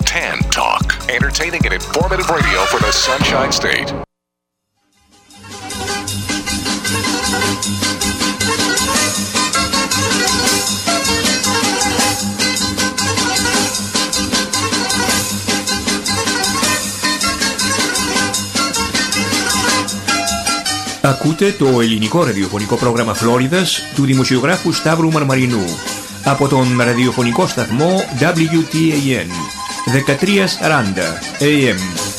Tan Talk. Entertaining and informative radio for the Sunshine State. Ακούτε το ελληνικό ραδιοφωνικό πρόγραμμα Φλόριδας του δημοσιογράφου Σταύρου Μαρμαρινού από τον ραδιοφωνικό σταθμό WTAN 1340 AM.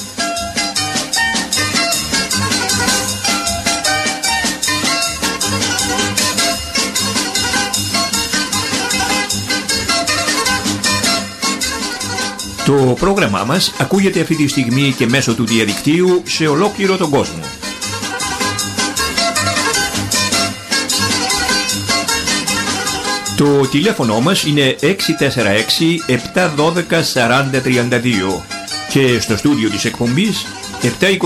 Το πρόγραμμά μας ακούγεται αυτή τη στιγμή και μέσω του διαδικτύου σε ολόκληρο τον κόσμο. Το τηλέφωνο μας είναι 646-712-4032 και στο στούντιο της εκπομπής 727-441-3000.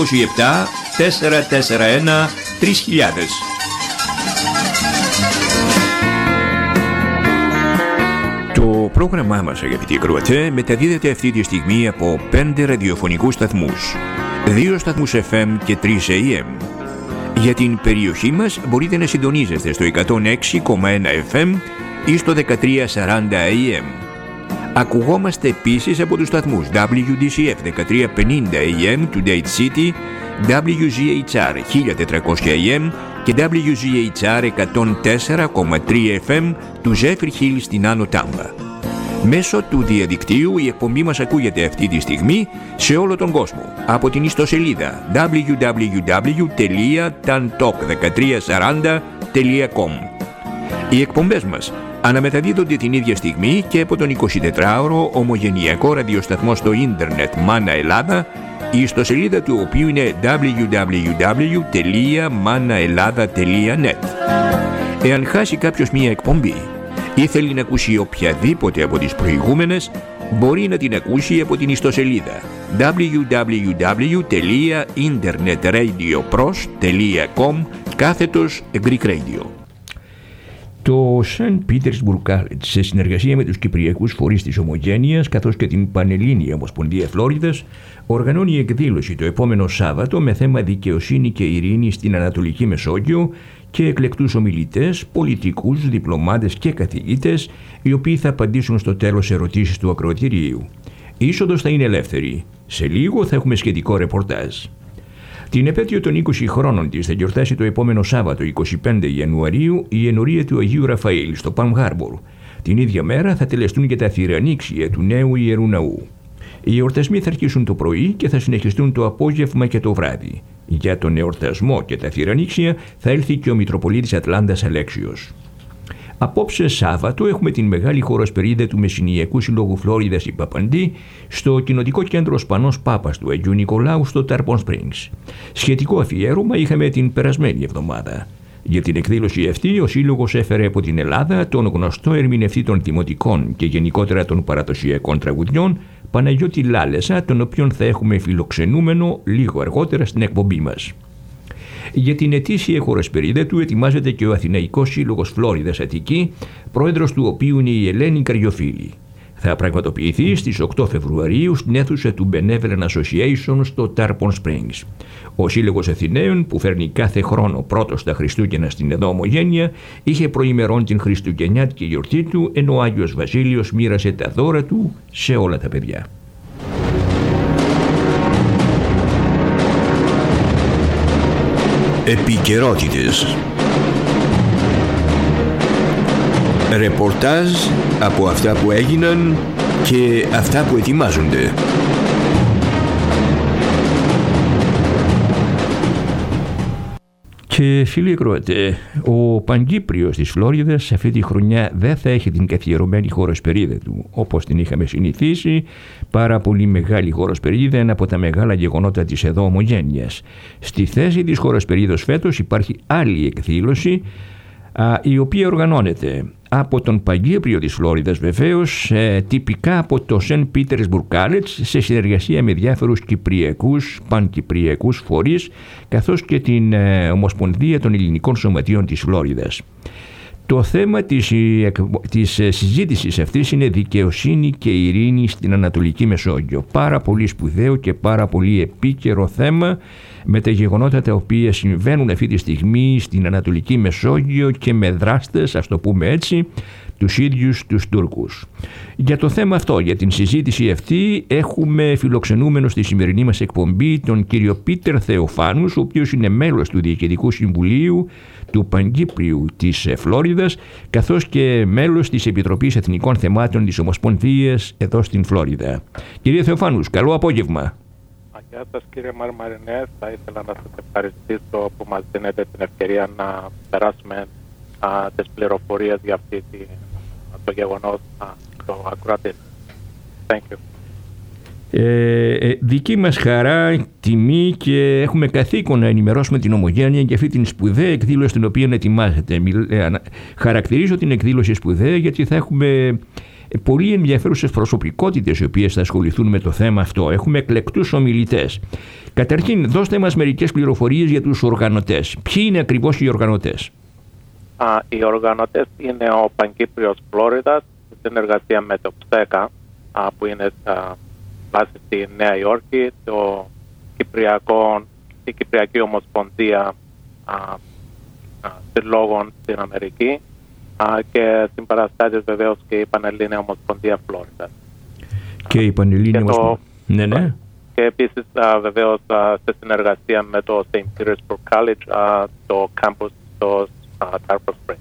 Το πρόγραμμά μας, αγαπητοί ακροατές, μεταδίδεται αυτή τη στιγμή από 5 ραδιοφωνικούς σταθμούς, 2 σταθμούς FM και 3 AM. Για την περιοχή μας μπορείτε να συντονίζεστε στο 106,1 FM ή στο 1340 AM. Ακουγόμαστε επίσης από τους σταθμούς WDCF 1350 AM του Dade City, WGHR 1400 AM και WGHR 104,3 FM του Zephyr Hills στην Άνω Τάμπα. Μέσω του διαδικτύου η εκπομπή μας ακούγεται αυτή τη στιγμή σε όλο τον κόσμο από την ιστοσελίδα www.tantalk1340.com. Οι εκπομπές μας αναμεταδίδονται την ίδια στιγμή και από τον 24ωρο ομογενειακό ραδιοσταθμό στο ίντερνετ Μάνα Ελλάδα, η ιστοσελίδα του οποίου είναι www.manaelada.net. Εάν χάσει κάποιος μία εκπομπή ή θέλει να ακούσει οποιαδήποτε από τις προηγούμενες, μπορεί να την ακούσει από την ιστοσελίδα www.internetradiopros.com/Greek Radio. Το St. Petersburg College, σε συνεργασία με τους κυπριακούς φορείς της Ομογένειας καθώς και την Πανελλήνια Ομοσπονδία Φλόριδας, οργανώνει εκδήλωση το επόμενο Σάββατο με θέμα δικαιοσύνη και ειρήνη στην Ανατολική Μεσόγειο και εκλεκτούς ομιλητές, πολιτικούς, διπλωμάτες και καθηγητές, οι οποίοι θα απαντήσουν στο τέλος ερωτήσεις του ακροατηρίου. Η είσοδος θα είναι ελεύθερη. Σε λίγο θα έχουμε σχετικό ρεπορτάζ. Την επέτειο των 20 χρόνων της θα γιορτάσει το επόμενο Σάββατο, 25 Ιανουαρίου, η ενορία του Αγίου Ραφαήλ στο Palm Harbor. Την ίδια μέρα θα τελεστούν και τα θηρανίξια του νέου Ιερού Ναού. Οι εορτασμοί θα αρχίσουν το πρωί και θα συνεχιστούν το απόγευμα και το βράδυ. Για τον εορτασμό και τα θηρανίξια θα έλθει και ο Μητροπολίτης Ατλάντας Αλέξιος. Απόψε Σάββατο έχουμε την μεγάλη χοροσπερίδα του Μεσσηνιακού Συλλόγου Φλόριδας η Παπαντή στο κοινοτικό κέντρο Σπανός Πάπας του Αγίου Νικολάου στο Tarpon Springs. Σχετικό αφιέρωμα είχαμε την περασμένη εβδομάδα. Για την εκδήλωση αυτή ο Σύλλογος έφερε από την Ελλάδα τον γνωστό ερμηνευτή των δημοτικών και γενικότερα των παραδοσιακών τραγουδιών Παναγιώτη Λάλεσα, τον οποίον θα έχουμε φιλοξενούμενο λίγο αργότερα στην εκπομπή μας. Για την ετήσια χοροσπερίδα του ετοιμάζεται και ο Αθηναϊκός Σύλλογος Φλόριδας Αττική, πρόεδρος του οποίου είναι η Ελένη Καριοφίλη. Θα πραγματοποιηθεί στις 8 Φεβρουαρίου στην αίθουσα του Benevolent Association στο Tarpon Springs. Ο Σύλλογος Αθηναίων, που φέρνει κάθε χρόνο πρώτος τα Χριστούγεννα στην εδώ Ομογένεια, είχε προημερών την χριστουγεννιάτικη γιορτή του, ενώ ο Άγιος Βασίλειος μοίρασε τα δώρα του σε όλα τα παιδιά. Επικαιρότητες. Ρεπορτάζ από αυτά που έγιναν και αυτά που ετοιμάζονται. Και φίλοι ακροατέ, ο Παγκύπριος της Φλόριδας αυτή τη χρονιά δεν θα έχει την καθιερωμένη χοροσπερίδα του όπως την είχαμε συνηθίσει. Πάρα πολύ μεγάλη χοροσπερίδα, ένα από τα μεγάλα γεγονότα της εδώ Ομογένειας. Στη θέση της χοροσπερίδος φέτος υπάρχει άλλη εκδήλωση, η οποία οργανώνεται από τον Παγκύπριο της Φλόριδας βεβαίως, τυπικά από το St. Petersburg College, σε συνεργασία με διάφορους κυπριακούς, πανκυπριακούς φορείς, καθώς και την Ομοσπονδία των Ελληνικών Σωματείων της Φλόριδας. Το θέμα της συζήτησης αυτής είναι δικαιοσύνη και ειρήνη στην Ανατολική Μεσόγειο. Πάρα πολύ σπουδαίο και πάρα πολύ επίκαιρο θέμα με τα γεγονότα τα οποία συμβαίνουν αυτή τη στιγμή στην Ανατολική Μεσόγειο και με δράστες, ας το πούμε έτσι, τους ίδιους τους Τούρκους. Για το θέμα αυτό, για την συζήτηση αυτή, έχουμε φιλοξενούμενο στη σημερινή μας εκπομπή τον κύριο Πίτερ Θεοφάνους, ο οποίος είναι μέλος του Διοικητικού Συμβουλίου του Παγκύπριου της Φλόριδας, καθώς και μέλος της Επιτροπής Εθνικών Θεμάτων της Ομοσπονδίας εδώ στην Φλόριδα. Κύριε Θεοφάνους, καλό απόγευμα. Γεια σας κύριε Μαρμαρινέ, θα ήθελα να σας ευχαριστήσω που μας δίνετε την ευκαιρία να περάσουμε τις πληροφορίες για αυτή το γεγονός το ακροατή. Thank you. Δική μας χαρά, τιμή και έχουμε καθήκον να ενημερώσουμε την Ομογένεια για αυτή την σπουδαία εκδήλωση την οποία ετοιμάζεται. Χαρακτηρίζω την εκδήλωση σπουδαία γιατί θα έχουμε πολύ ενδιαφέρουσες προσωπικότητες οι οποίες θα ασχοληθούν με το θέμα αυτό. Έχουμε εκλεκτούς ομιλητές. Καταρχήν, δώστε μας μερικές πληροφορίες για τους οργανωτές. Ποιοι είναι ακριβώς οι οργανωτές? Οι οργανωτές είναι ο Παγκύπριος Φλόριδας, σε συνεργασία με το ΨΕΚΑ, που είναι βάση στη Νέα Υόρκη, η Κυπριακή Ομοσπονδία Συλλόγων στην Αμερική και συμπαραστάτης βεβαίως και η Πανελλήνια Ομοσπονδία Φλόριδας. Και η Πανελλήνια Ομοσπονδία. Ναι. Και επίσης βεβαίως σε συνεργασία με το St. Petersburg College, το campus στο Tarpon Springs.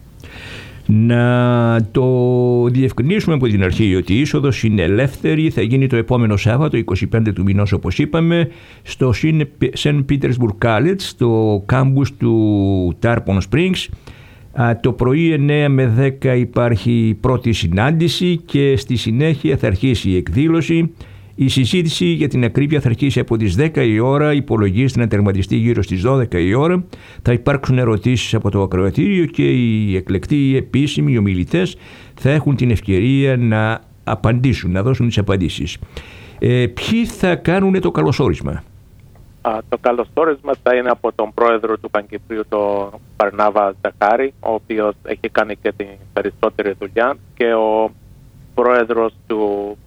Να το διευκρινίσουμε από την αρχή ότι η είσοδος είναι ελεύθερη, θα γίνει το επόμενο Σάββατο, 25 του μηνός όπως είπαμε, στο St. Petersburg College, στο κάμπους του Tarpon Springs. Το πρωί 9 με 10 υπάρχει η πρώτη συνάντηση και στη συνέχεια θα αρχίσει η εκδήλωση. Η συζήτηση για την ακρίβεια θα αρχίσει από τις 10 η ώρα, υπολογίζεται να τερματιστεί γύρω στις 12 η ώρα. Θα υπάρξουν ερωτήσεις από το ακροατήριο και οι εκλεκτοί, οι επίσημοι, οι ομιλητές θα έχουν την ευκαιρία να απαντήσουν, να δώσουν τις απαντήσεις. Ποιοι θα κάνουν το καλωσόρισμα? Το καλωσόρισμα θα είναι από τον πρόεδρο του Παγκυπρίου, τον Παρνάβα Ζαχάρη, ο οποίος έχει κάνει και την περισσότερη δουλειά, και ο πρόεδρος του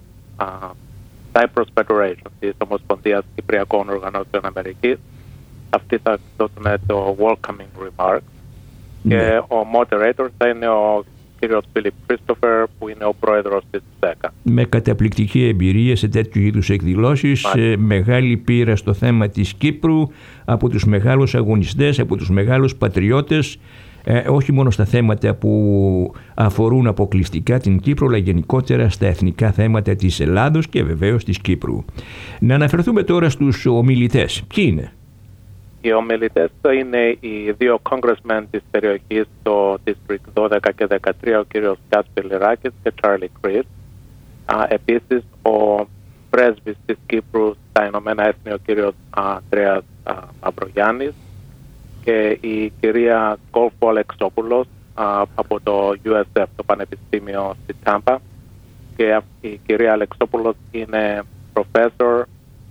Cyprus Federation, της Ομοσπονδίας Κυπριακών Οργανώσεων Αμερικής. Αυτοί θα δώσουν το welcoming remarks. Και ο moderator θα είναι ο κύριος Φίλιπ Κρίστοφερ, που είναι ο πρόεδρος της ΣΕΚΑ. Με καταπληκτική εμπειρία σε τέτοιου είδους εκδηλώσεις, μεγάλη πείρα στο θέμα της Κύπρου, από τους μεγάλους αγωνιστές, από τους μεγάλους πατριώτες, όχι μόνο στα θέματα που αφορούν αποκλειστικά την Κύπρο, αλλά γενικότερα στα εθνικά θέματα της Ελλάδος και βεβαίως της Κύπρου. Να αναφερθούμε τώρα στους ομιλητές. Ποιοι είναι? Οι ομιλητές είναι οι δύο congressmen της περιοχής, το District 12 και 13, ο κύριος Κάσπερ Λιράκης και Charlie Crist. Επίσης, ο πρέσβης της Κύπρου στα Ηνωμένα Έθνη, ο κύριος Ανδρέας Μαυρογιάννης, και η κυρία Γκόλφο Αλεξόπουλος από το USF, το Πανεπιστήμιο στη Τάμπα. Και η κυρία Αλεξόπουλος είναι professor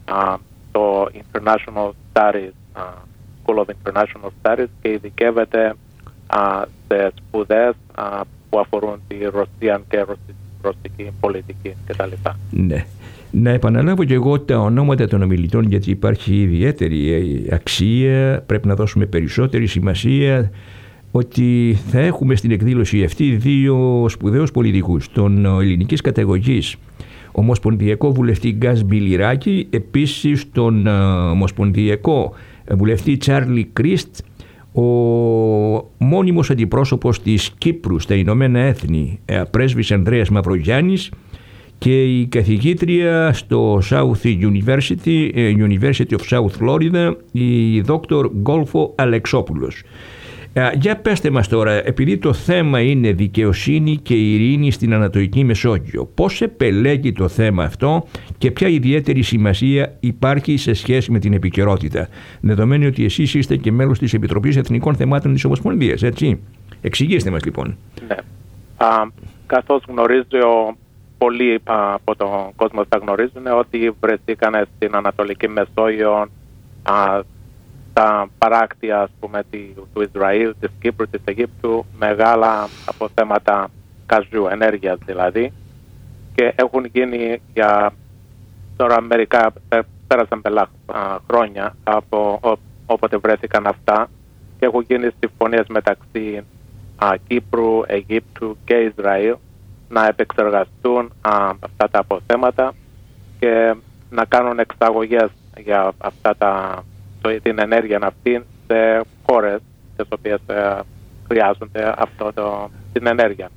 στο International Studies, School of International Studies, και ειδικεύεται σε σπουδές που αφορούν τη Ρωσία και ρωσική πολιτική κτλ. Ναι. Να επαναλάβω και εγώ τα ονόματα των ομιλητών, γιατί υπάρχει ιδιαίτερη αξία, πρέπει να δώσουμε περισσότερη σημασία, ότι θα έχουμε στην εκδήλωση αυτή δύο σπουδαίους πολιτικούς, τον ελληνικής καταγωγής ομοσπονδιακό βουλευτή Γκάσπερ Λιράκη, επίσης τον ομοσπονδιακό βουλευτή Τσάρλι Κρίστ, ο μόνιμος αντιπρόσωπος της Κύπρου στα Ηνωμένα Έθνη, πρέσβης Ανδρέας Μαυρογιάννης, και η καθηγήτρια στο South University of South Florida, η Δόκτωρ Γκόλφο Αλεξόπουλος. Για πέστε μας τώρα, επειδή το θέμα είναι δικαιοσύνη και ειρήνη στην Ανατολική Μεσόγειο, πώς επελέγει το θέμα αυτό και ποια ιδιαίτερη σημασία υπάρχει σε σχέση με την επικαιρότητα, δεδομένου ότι εσείς είστε και μέλος της Επιτροπής Εθνικών Θεμάτων της Ομοσπονδίας, έτσι? Εξηγήστε μας λοιπόν. Ναι. Καθώς γνωρίζω, πολλοί από τον κόσμο θα γνωρίζουν ότι βρεθήκαν στην Ανατολική Μεσόγειο στα παράκτια, ας πούμε, του Ισραήλ, της Κύπρου, της Αιγύπτου, μεγάλα αποθέματα καζιού, ενέργειας δηλαδή, και έχουν γίνει για τώρα μερικά, πέρασαν πολλά χρόνια από όποτε βρέθηκαν αυτά, και έχουν γίνει συμφωνίες μεταξύ Κύπρου, Αιγύπτου και Ισραήλ να επεξεργαστούν αυτά τα αποθέματα και να κάνουν εξαγωγές για την ενέργεια αυτή σε χώρες τις οποίες χρειάζονται την ενέργεια.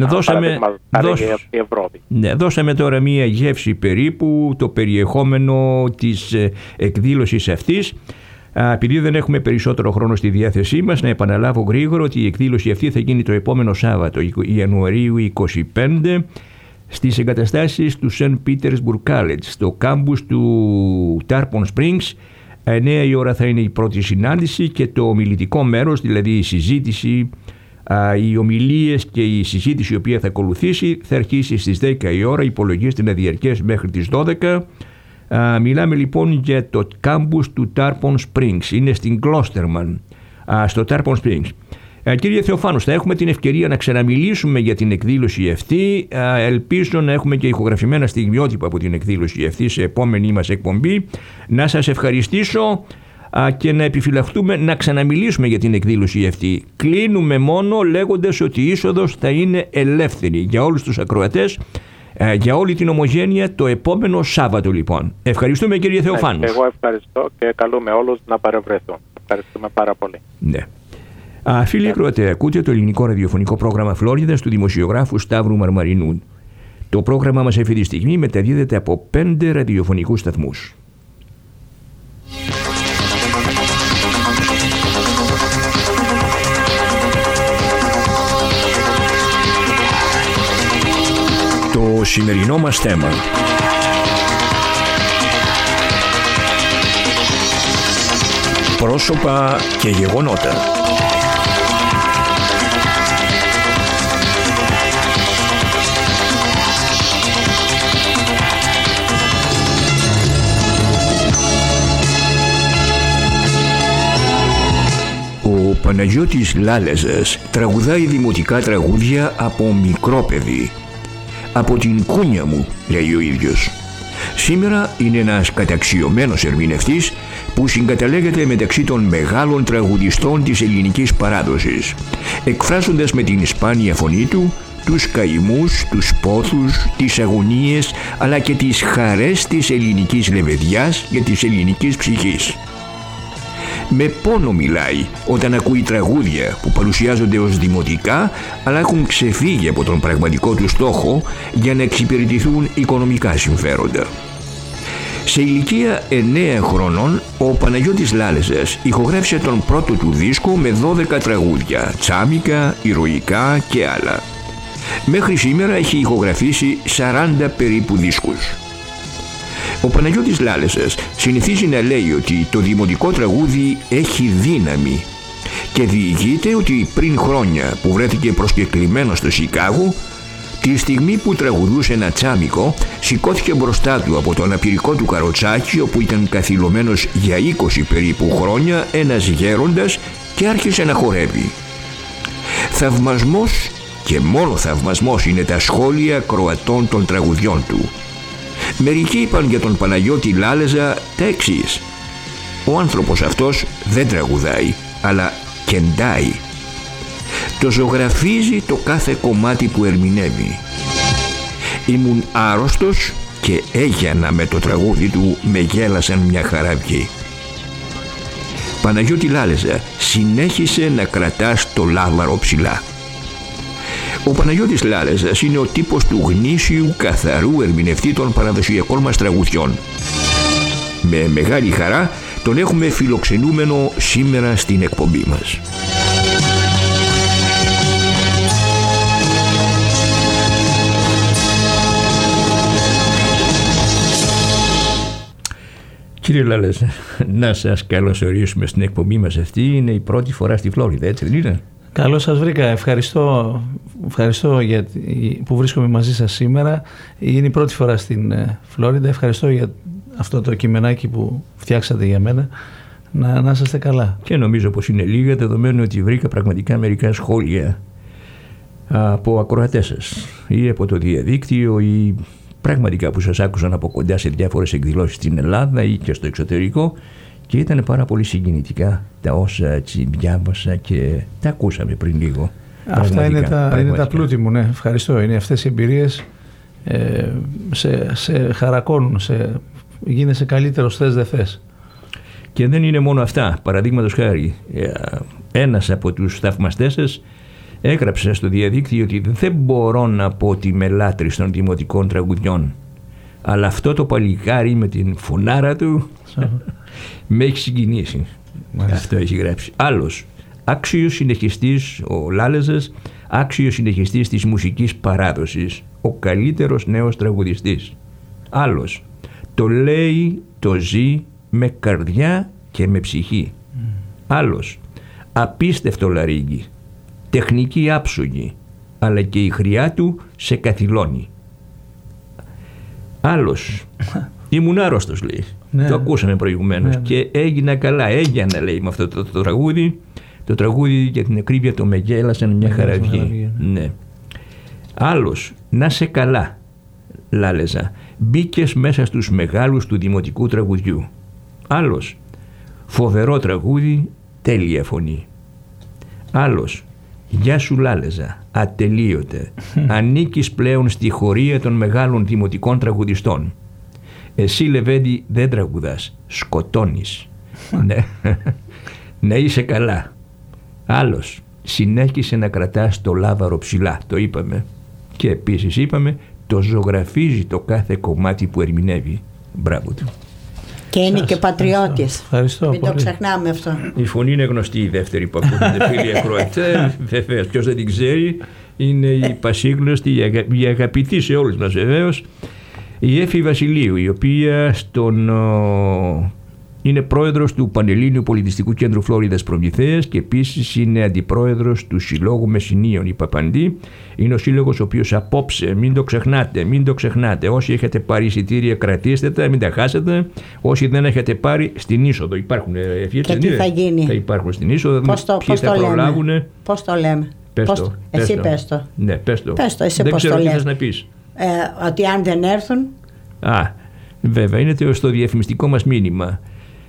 Η Ευρώπη. Δώσαμε τώρα μία γεύση περίπου το περιεχόμενο της εκδήλωσης αυτής. Επειδή δεν έχουμε περισσότερο χρόνο στη διάθεσή μας, να επαναλάβω γρήγορα ότι η εκδήλωση αυτή θα γίνει το επόμενο Σάββατο, Ιανουαρίου 25, στις εγκαταστάσεις του St. Petersburg College, στο κάμπους του Tarpon Springs. 9 η ώρα θα είναι η πρώτη συνάντηση και το ομιλητικό μέρος, δηλαδή η συζήτηση, οι ομιλίες και η συζήτηση η οποία θα ακολουθήσει, θα αρχίσει στις 10 η ώρα, υπολογίζεται να διαρκέσει μέχρι τις 12. Μιλάμε λοιπόν για το κάμπους του Tarpon Springs, είναι στην Gloucesterman, στο Tarpon Springs. Κύριε Θεοφάνου, θα έχουμε την ευκαιρία να ξαναμιλήσουμε για την εκδήλωση αυτή. Ελπίζω να έχουμε και ηχογραφημένα στιγμιότυπα από την εκδήλωση αυτή σε επόμενη μας εκπομπή. Να σας ευχαριστήσω και να επιφυλαχτούμε να ξαναμιλήσουμε για την εκδήλωση αυτή. Κλείνουμε μόνο λέγοντας ότι η είσοδος θα είναι ελεύθερη για όλους τους ακροατές, για όλη την Ομογένεια, το επόμενο Σάββατο λοιπόν. Ευχαριστούμε, κύριε Θεοφάνου. Εγώ ευχαριστώ και καλούμε όλους να παρευρεθούν. Ευχαριστούμε πάρα πολύ. Ναι. Φίλοι ακροατές, ακούτε το ελληνικό ραδιοφωνικό πρόγραμμα Φλόριδας του δημοσιογράφου Σταύρου Μαρμαρινού. Το πρόγραμμα μας αυτή τη στιγμή μεταδίδεται από 5 ραδιοφωνικούς σταθμούς. Το σημερινό μας θέμα: πρόσωπα και γεγονότα. Ο Παναγιώτης Λάλεζας τραγουδάει δημοτικά τραγούδια από μικρό παιδί. «Από την κούνια μου», λέει ο ίδιος. Σήμερα είναι ένας καταξιωμένος ερμηνευτής που συγκαταλέγεται μεταξύ των μεγάλων τραγουδιστών της ελληνικής παράδοσης, εκφράζοντας με την σπάνια φωνή του τους καημούς, τους πόθους, τις αγωνίες, αλλά και τις χαρές της ελληνικής λεβεδιάς και της ελληνικής ψυχής. Με πόνο μιλάει όταν ακούει τραγούδια που παρουσιάζονται ως δημοτικά, αλλά έχουν ξεφύγει από τον πραγματικό του στόχο για να εξυπηρετηθούν οικονομικά συμφέροντα. Σε ηλικία 9 χρονών, ο Παναγιώτης Λάλεζας ηχογράφησε τον πρώτο του δίσκο με 12 τραγούδια, τσάμικα, ηρωικά και άλλα. Μέχρι σήμερα έχει ηχογραφήσει 40 περίπου δίσκους. Ο Παναγιώτης Λάλεζας συνηθίζει να λέει ότι το δημοτικό τραγούδι έχει δύναμη και διηγείται ότι πριν χρόνια που βρέθηκε προσκεκλημένος στο Σικάγο, τη στιγμή που τραγουδούσε ένα τσάμικο, σηκώθηκε μπροστά του από το αναπηρικό του καροτσάκι, όπου ήταν καθυλωμένος για 20 περίπου χρόνια ένας γέροντας, και άρχισε να χορεύει. Θαυμασμός και μόνο θαυμασμός είναι τα σχόλια κροατών των τραγουδιών του. Μερικοί είπαν για τον Παναγιώτη Λάλεζα τα εξής: ο άνθρωπος αυτός δεν τραγουδάει, αλλά κεντάει. Το ζωγραφίζει το κάθε κομμάτι που ερμηνεύει. Ήμουν άρρωστος και έγιανα με το τραγούδι του, με γέλασαν μια χαραυγή. Παναγιώτη Λάλεζα, συνέχισε να κρατάς το λάβαρο ψηλά. Ο Παναγιώτης Λάλεζας είναι ο τύπος του γνήσιου, καθαρού ερμηνευτή των παραδοσιακών μας τραγουδιών. Με μεγάλη χαρά τον έχουμε φιλοξενούμενο σήμερα στην εκπομπή μας. Κύριε Λάλεζα, να σας καλωσορίσουμε στην εκπομπή μας αυτή. Είναι η πρώτη φορά στη Φλόριδα, έτσι δεν είναι? Καλώς σας βρήκα. Ευχαριστώ που βρίσκομαι μαζί σας σήμερα. Είναι η πρώτη φορά στην Φλόριντα. Ευχαριστώ για αυτό το κειμενάκι που φτιάξατε για μένα. Να είσαστε καλά. Και νομίζω πως είναι λίγα, δεδομένου ότι βρήκα πραγματικά μερικά σχόλια από ακροατές σας ή από το διαδίκτυο ή πραγματικά που σας άκουσαν από κοντά σε διάφορες εκδηλώσεις στην Ελλάδα ή και στο εξωτερικό, και ήταν πάρα πολύ συγκινητικά τα όσα έτσι διάβασα και τα ακούσαμε πριν λίγο. Αυτά είναι τα πλούτη μου, ναι. Ευχαριστώ. Είναι αυτές οι εμπειρίες, σε χαρακώνουν, γίνεσαι καλύτερος θες δε θες. Και δεν είναι μόνο αυτά. Παραδείγματος χάρη, ένας από τους θαυμαστές σας έγραψε στο διαδίκτυο ότι δεν μπορώ να πω ότι είμαι λάτρης των δημοτικών τραγουδιών, αλλά αυτό το παλικάρι με την φωνάρα του με έχει συγκινήσει. Αυτό έχει γράψει. Άλλος, άξιος συνεχιστής, ο Λάλεζας, άξιος συνεχιστής της μουσικής παράδοσης, ο καλύτερος νέος τραγουδιστής. Άλλος, το λέει, το ζει με καρδιά και με ψυχή. Άλλος, απίστευτο λαρύγγι, τεχνική άψογη, αλλά και η χρειά του σε καθυλώνει. Άλλος, ήμουν άρρωστος, λέει. Ναι. Το ακούσαμε προηγουμένως, ναι. Και έγινα καλά, έγινα, λέει, με αυτό το τραγούδι. Το τραγούδι για την ακρίβεια το μεγέλασαν μια χαραυγή. Ναι. Άλλος, να σε καλά, Λάλεζα, μπήκες μέσα στους μεγάλους του δημοτικού τραγουδιού. Άλλος, φοβερό τραγούδι, τέλεια φωνή. Άλλος, γεια σου Λάλεζα, ατελείωτε, ανήκεις πλέον στη χωρία των μεγάλων δημοτικών τραγουδιστών. Εσύ Λεβέντη δεν τραγουδάς, σκοτώνεις. Ναι. Να είσαι καλά. Άλλος, συνέχισε να κρατάς το λάβαρο ψηλά, το είπαμε. Και επίσης είπαμε, το ζωγραφίζει το κάθε κομμάτι που ερμηνεύει. Μπράβο του. Και είναι και πατριώτης. Ευχαριστώ. Μην το ξεχνάμε αυτό. Η φωνή είναι γνωστή, η δεύτερη που ακούγεται, φίλοι ακροατές. Βεβαίως, ποιος δεν την ξέρει, είναι η πασίγνωστη, η αγαπητή σε όλους μας βεβαίως, η Έφη Βασιλείου, η οποία είναι πρόεδρος του Πανελλήνιου Πολιτιστικού Κέντρου Φλόριδας Προμηθέας και επίσης είναι αντιπρόεδρος του Συλλόγου Μεσσηνίων η Παπαντή. Είναι ο σύλλογος ο οποίος απόψε, μην το ξεχνάτε, όσοι έχετε πάρει εισιτήρια κρατήστε τα, μην τα χάσετε. Όσοι δεν έχετε πάρει, στην είσοδο υπάρχουν. Και τι θα γίνει? Θα υπάρχουν στην είσοδο, ποιοι θα προλάβουν. Πώς το λέμε? Εσύ πες το. Ναι, πες το. Εσύ δεν πώς ξέρω το τι λες. θες να πεις. Ότι αν δεν έρθουν. Βέβαια, είναι στο διαφημιστικό μας μήνυμα.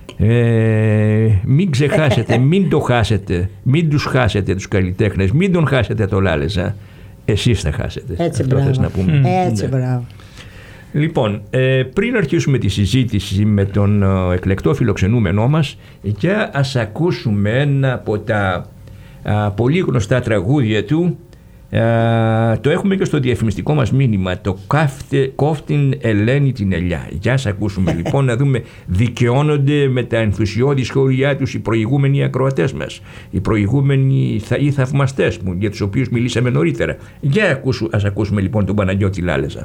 Μην ξεχάσετε, μην το χάσετε, μην τους χάσετε τους καλλιτέχνες, μην τον χάσετε το Λάλεζα. Εσείς θα χάσετε. Έτσι, αυτό θες να πούμε. Έτσι, μπράβο. Λοιπόν, πριν αρχίσουμε τη συζήτηση με τον εκλεκτό φιλοξενούμενό μας, για ας ακούσουμε ένα από τα πολύ γνωστά τραγούδια του. Το έχουμε και στο διαφημιστικό μας μήνυμα, το «Κόφτην Ελένη την ελιά». Για ας ακούσουμε λοιπόν, να δούμε δικαιώνονται με τα ενθουσιώδη σχόλιά τους οι προηγούμενοι ακροατές μας, οι προηγούμενοι οι θαυμαστές μου, για τους οποίους μιλήσαμε νωρίτερα. Για ας ακούσουμε λοιπόν τον Παναγιώτη Λάλεζα.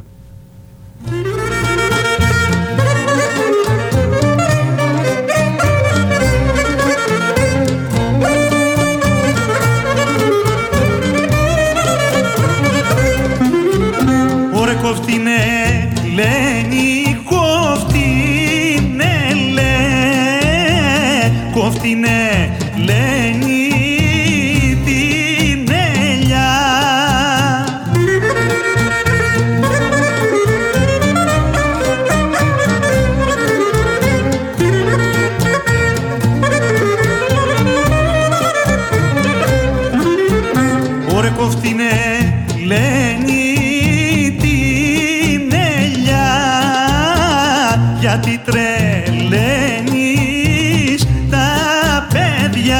Κόφτην Ελένη, κόφτην Ελένη την ελιά. Ωρε κόφτην Ελένη γιατί τρελαίνεις τα παιδιά.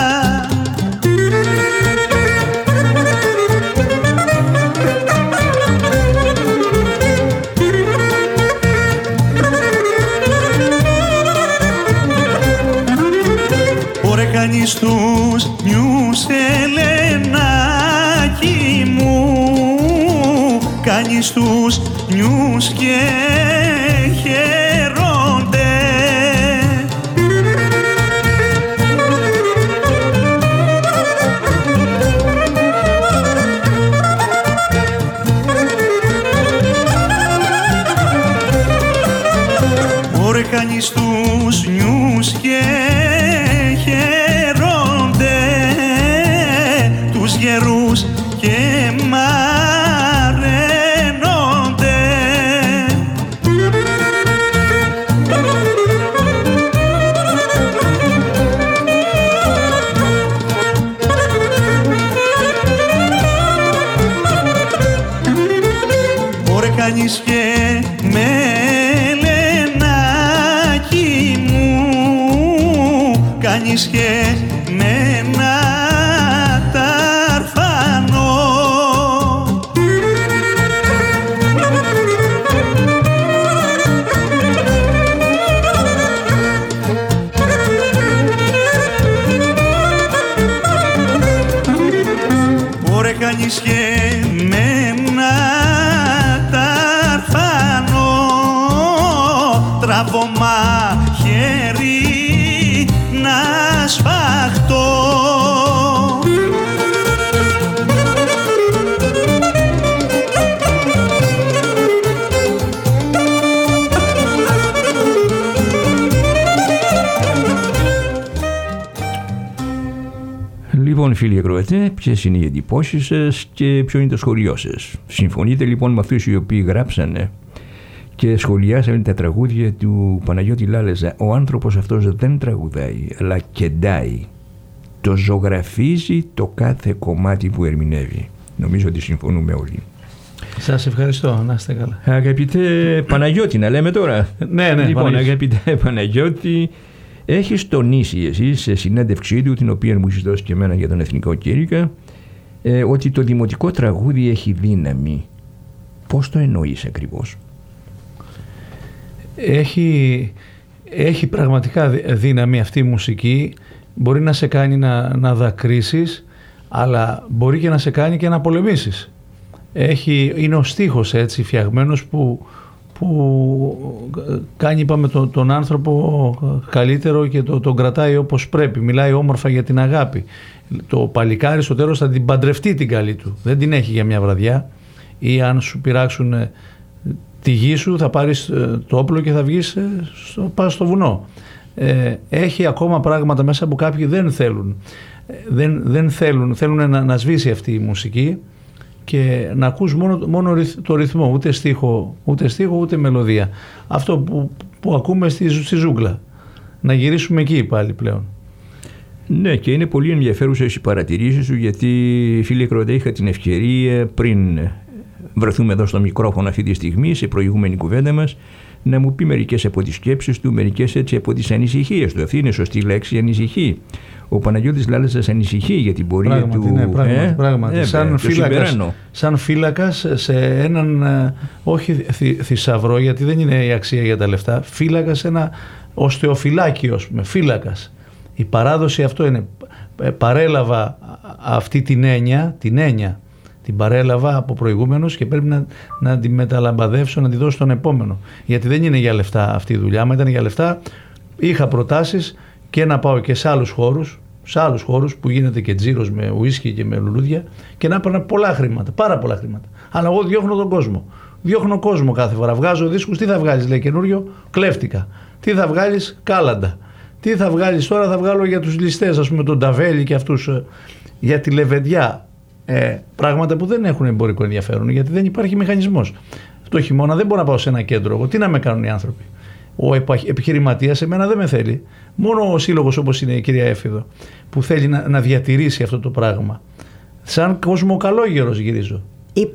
Ωρε κάνεις τους νιους Ελενάκι μου, κάνεις τους νιους και χαίρονται. Ωρε Ωρε κανείς τους νιούς και χαίρονται τους γερούς και μαραίνονται. Ωρε κανείς και μελενάκι μου, κανείς και με ένα ταρφανό. Ωρε κανείς και με ένα ταρφανό, τραβώ μαχαίρι να σφαχτώ. Λοιπόν, φίλοι ακροατές, ποιες είναι οι εντυπώσεις σας και ποιο είναι το σχολείο σας? Συμφωνείτε λοιπόν με αυτούς οι οποίοι γράψανε και σχολιάσανε τα τραγούδια του Παναγιώτη Λάλεζα? Ο άνθρωπος αυτός δεν τραγουδάει, αλλά κεντάει. Το ζωγραφίζει το κάθε κομμάτι που ερμηνεύει. Νομίζω ότι συμφωνούμε όλοι. Σας ευχαριστώ, να είστε καλά. Αγαπητέ Παναγιώτη, να λέμε τώρα. Ναι, Λοιπόν, αγαπητέ Παναγιώτη, έχεις τονίσει εσύ σε συνέντευξή του, την οποία μου έχεις δώσει και εμένα για τον Εθνικό Κήρυκα, ότι το δημοτικό τραγούδι έχει δύναμη. Πώς το εννοείς ακριβώς? Έχει πραγματικά δύναμη αυτή η μουσική. Μπορεί να σε κάνει να δακρύσεις, αλλά μπορεί και να σε κάνει και να πολεμήσεις. Είναι ο στίχος έτσι φτιαγμένος που κάνει, είπαμε, τον άνθρωπο καλύτερο και τον κρατάει όπως πρέπει. Μιλάει όμορφα για την αγάπη. Το παλικάρι στο τέλος θα την παντρευτεί την καλή του. Δεν την έχει για μια βραδιά. Ή αν σου πειράξουν τη γη σου, θα πάρεις το όπλο και θα βγεις, πας στο βουνό. Έχει ακόμα πράγματα μέσα που κάποιοι δεν θέλουν. Θέλουν να σβήσει αυτή η μουσική και να ακούς μόνο το ρυθμό, ούτε στίχο ούτε μελωδία. Αυτό που ακούμε στη ζούγκλα. Να γυρίσουμε εκεί πάλι πλέον. Ναι, και είναι πολύ ενδιαφέρουσες οι παρατηρήσεις σου, γιατί, φίλε Κροτέ, είχα την ευκαιρία πριν βρεθούμε εδώ στο μικρόφωνο αυτή τη στιγμή, σε προηγούμενη κουβέντα μας, να μου πει μερικές από τις σκέψεις του, μερικές έτσι από τις ανησυχίες του. Αυτή είναι σωστή λέξη, ανησυχεί. Ο Παναγιώτης Λάλεζας ανησυχεί για την πορεία του. Ναι, πράγματι. Σαν φύλακας σε έναν, όχι θησαυρό, γιατί δεν είναι η αξία για τα λεφτά, φύλακας, ένα οστεοφυλάκιο, φύλακας. Η παράδοση αυτό είναι. Παρέλαβα αυτή την έννοια, την παρέλαβα από προηγούμενους και πρέπει να τη μεταλαμπαδεύσω, να τη δώσω στον επόμενο. Γιατί δεν είναι για λεφτά αυτή η δουλειά. Αν ήταν για λεφτά, είχα προτάσεις και να πάω και σε άλλους χώρους που γίνεται και τζίρος με ουίσκι και με λουλούδια και να έπαιρνα πολλά χρήματα, πάρα πολλά χρήματα. Αλλά εγώ διώχνω τον κόσμο. Διώχνω κόσμο κάθε φορά. Βγάζω δίσκους, τι θα βγάλεις, λέει καινούριο, κλέφτηκα. Τι θα βγάλεις, κάλαντα. Τι θα βγάλεις τώρα, θα βγάλω για τους ληστές, ας πούμε τον Ταβέλη και αυτούς, για τη λεβεντιά. Πράγματα που δεν έχουν εμπορικό ενδιαφέρον, γιατί δεν υπάρχει μηχανισμός. Το χειμώνα δεν μπορώ να πάω σε ένα κέντρο. Εγώ τι να με κάνουν οι άνθρωποι? Ο επιχειρηματίας εμένα δεν με θέλει. Μόνο ο σύλλογος όπως είναι η κυρία Έφηδο, που θέλει να διατηρήσει αυτό το πράγμα. Σαν κοσμοκαλόγερος γυρίζω.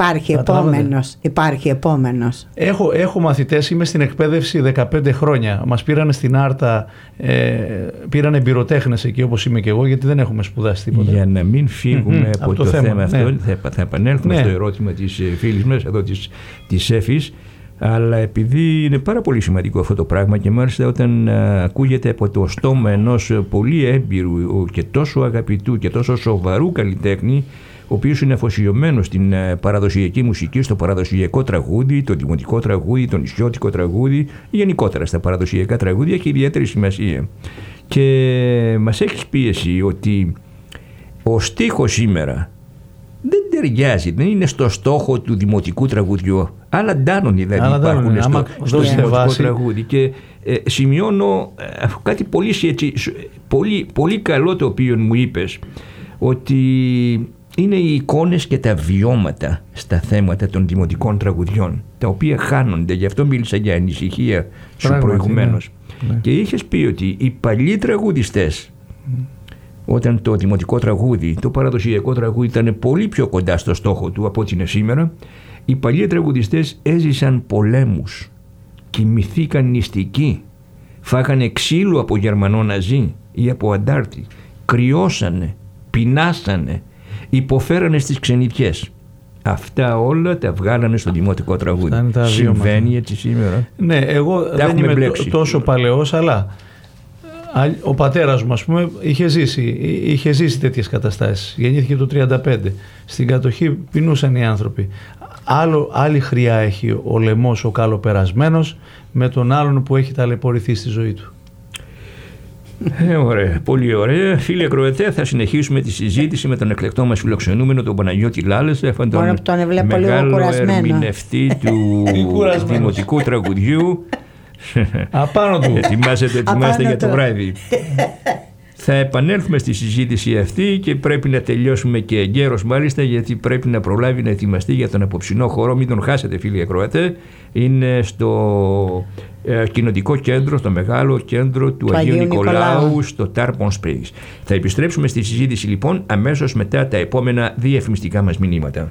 Υπάρχει επόμενος. Έχω μαθητές, είμαι στην εκπαίδευση 15 χρόνια. Μας πήρανε στην Άρτα, πήρανε εμπειροτέχνες εκεί όπως είμαι και εγώ, γιατί δεν έχουμε σπουδάσει τίποτα. Για να μην φύγουμε από το θέμα αυτό, θα επανέλθουμε στο ερώτημα της φίλης μας εδώ, της Έφης. Αλλά επειδή είναι πάρα πολύ σημαντικό αυτό το πράγμα και μάλιστα όταν ακούγεται από το στόμα ενός πολύ έμπειρου και τόσο αγαπητού και τόσο σοβαρού καλλιτέχνη, ο οποίος είναι αφοσιωμένος στην παραδοσιακή μουσική, στο παραδοσιακό τραγούδι, το δημοτικό τραγούδι, το νησιώτικο τραγούδι, γενικότερα στα παραδοσιακά τραγούδια, έχει ιδιαίτερη σημασία. Και μας έχεις πίεση ότι ο στίχος σήμερα δεν ταιριάζει, δεν είναι στο στόχο του δημοτικού τραγουδιού Άλλα ντάνονι δηλαδή υπάρχουν στο δημοτικό τραγούδι. Και σημειώνω κάτι πολύ καλό το οποίο μου είπες, ότι είναι οι εικόνες και τα βιώματα στα θέματα των δημοτικών τραγουδιών, τα οποία χάνονται. Γι' αυτό μίλησα για ανησυχία σου προηγουμένως. Ναι. Και είχες πει ότι οι παλιοί τραγουδιστές, όταν το δημοτικό τραγούδι, το παραδοσιακό τραγούδι ήταν πολύ πιο κοντά στο στόχο του από ό,τι είναι σήμερα, οι παλιοί τραγουδιστές έζησαν πολέμους, κοιμηθήκαν νηστικοί, φάγανε ξύλο από Γερμανό Ναζί ή από αντάρτη, κρυώσανε, πεινάσανε, υποφέρανε στις ξενιτιές. Αυτά όλα τα βγάλανε στο δημοτικό τραγούδι. Συμβαίνει έτσι σήμερα? Ναι, εγώ δεν είμαι τόσο παλαιός, αλλά ο πατέρας μου, ας πούμε, είχε ζήσει τέτοιες καταστάσεις. Γεννήθηκε το 1935. Στην κατοχή πεινούσαν οι άνθρωποι. Άλλη χρειά έχει ο λαιμός ο καλοπερασμένος με τον άλλον που έχει ταλαιπωρηθεί στη ζωή του. Ωραία, πολύ ωραία. Φίλοι ακροατέ, θα συνεχίσουμε τη συζήτηση με τον εκλεκτό μας φιλοξενούμενο, τον Παναγιώτη Λάλεζα, τον μεγάλο ερμηνευτή του δημοτικού τραγουδιού. Απάνω του. Ετοιμάστε για το βράδυ. Θα επανέλθουμε στη συζήτηση αυτή και πρέπει να τελειώσουμε και εγκαίρως μάλιστα, γιατί πρέπει να προλάβει να ετοιμαστεί για τον απόψινό χώρο. Μην τον χάσετε, φίλοι ακροατέ. Είναι στο κοινοτικό κέντρο, στο μεγάλο κέντρο του Αγίου Νικολάου, στο Tarpon Springs. Θα επιστρέψουμε στη συζήτηση λοιπόν αμέσως μετά τα επόμενα διαφημιστικά μας μηνύματα.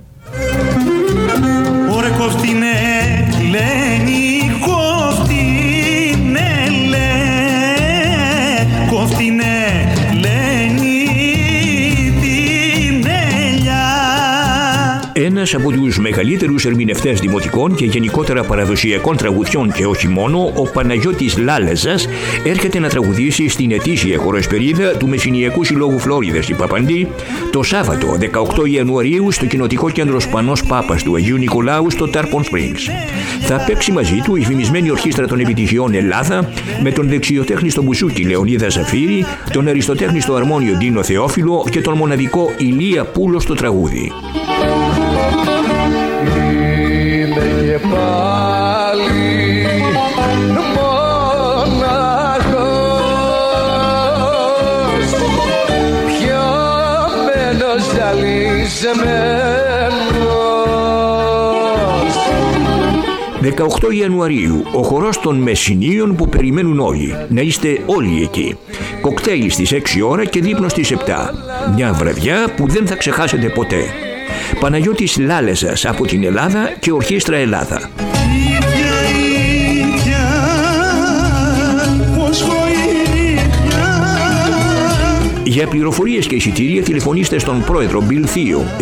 Ένας από τους μεγαλύτερους ερμηνευτές δημοτικών και γενικότερα παραδοσιακών τραγουδιών και όχι μόνο, ο Παναγιώτης Λάλεζας, έρχεται να τραγουδήσει στην ετήσια χοροσπερίδα του Μεσσηνιακού Συλλόγου Φλόριδας η Παπαντή το Σάββατο 18 Ιανουαρίου στο κοινοτικό κέντρο Σπανός Πάπας του Αγίου Νικολάου στο Tarpon Springs. Θα παίξει μαζί του η φημισμένη ορχήστρα των επιτυχιών Ελλάδα με τον δεξιοτέχνη στο μπουσούκι Λεωνίδα Ζαφύρη, τον αριστοτέχνη στο αρμόνιο Ντίνο Θεόφιλο και τον μοναδικό Ηλία Πούλο στο τραγούδι. Είμαι και πάλι μοναχός, πιωμένος διαλυσεμένος. 18 Ιανουαρίου, ο χορός των Μεσσηνίων που περιμένουν όλοι. Να είστε όλοι εκεί. Κοκτέιλ στις 6 ώρα και δείπνο στις 7. Μια βραδιά που δεν θα ξεχάσετε ποτέ. Παναγιώτης Λάλεζας από την Ελλάδα και Ορχήστρα Ελλάδα. Για πληροφορίες και εισιτήρια τηλεφωνήστε στον πρόεδρο Μπιλ Θείο 781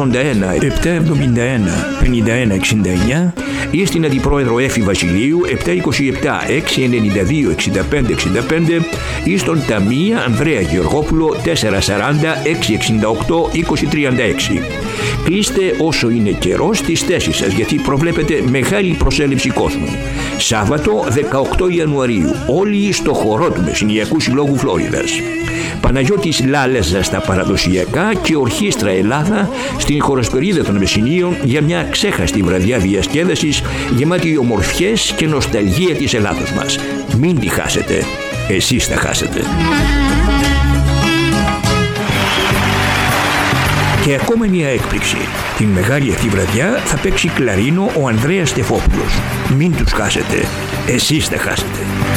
771 5169 ή στην αντιπρόεδρο Έφη Βασιλείου 727 692 6565 ή στον Ταμεία Ανδρέα Γεωργόπουλο 440 668 2036. Κλείστε όσο είναι καιρός στις θέσεις σας, γιατί προβλέπετε μεγάλη προσέλευση κόσμου. Σάββατο 18 Ιανουαρίου, όλοι στο χορό του Μεσσηνιακού Συλλόγου Φλόριδας. Παναγιώτης Λάλεζα στα παραδοσιακά και Ορχήστρα Ελλάδα στην χοροσπερίδα των Μεσσηνίων για μια ξέχαστη βραδιά διασκέδασης γεμάτη ομορφιές και νοσταλγία της Ελλάδος μας. Μην τη χάσετε. Εσείς θα χάσετε. Και ακόμα μια έκπληξη. Την μεγάλη αυτή βραδιά θα παίξει κλαρίνο ο Ανδρέας Στεφόπουλος. Μην τους χάσετε. Εσείς θα χάσετε.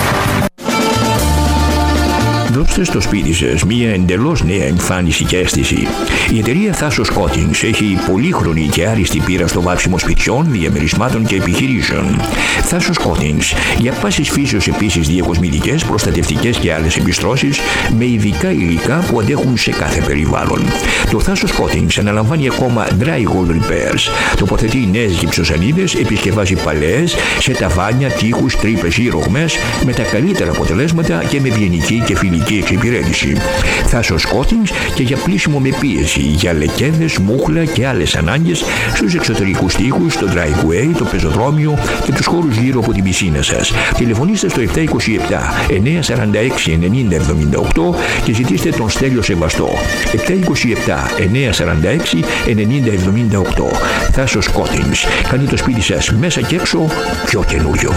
Δώστε στο σπίτι σας μια εντελώς νέα εμφάνιση και αίσθηση. Η εταιρεία Thassos Coatings έχει πολύχρονη και άριστη πείρα στο βάψιμο σπιτιών, διαμερισμάτων και επιχειρήσεων. Thassos Coatings για πάσης φύσεως επίσης διακοσμητικές, προστατευτικές και άλλες εμπιστρώσεις με ειδικά υλικά που αντέχουν σε κάθε περιβάλλον. Το Thassos Coatings αναλαμβάνει ακόμα drywall repairs. Τοποθετεί νέες γυψοσανίδες, επισκευάζει παλαιές σε ταβάνια, τοίχους, τρύπες ή ρογμές με τα καλύτερα αποτελέσματα και με ευγενική και φιλική ραδιοφωνική εξυπηρέτηση. Θάσος Coatings και για πλύσιμο με πίεση, για λεκέδες, μούχλα και άλλες ανάγκες στους εξωτερικούς τοίχους, στο driveway, το πεζοδρόμιο και τους χώρους γύρω από την πισίνα σας. Τηλεφωνήστε στο 727 946 90 78 και ζητήστε τον Στέλιο Σεβαστό. 727 946 90 78. Θάσος Coatings. Κάνει το σπίτι σας μέσα και έξω πιο καινούριο.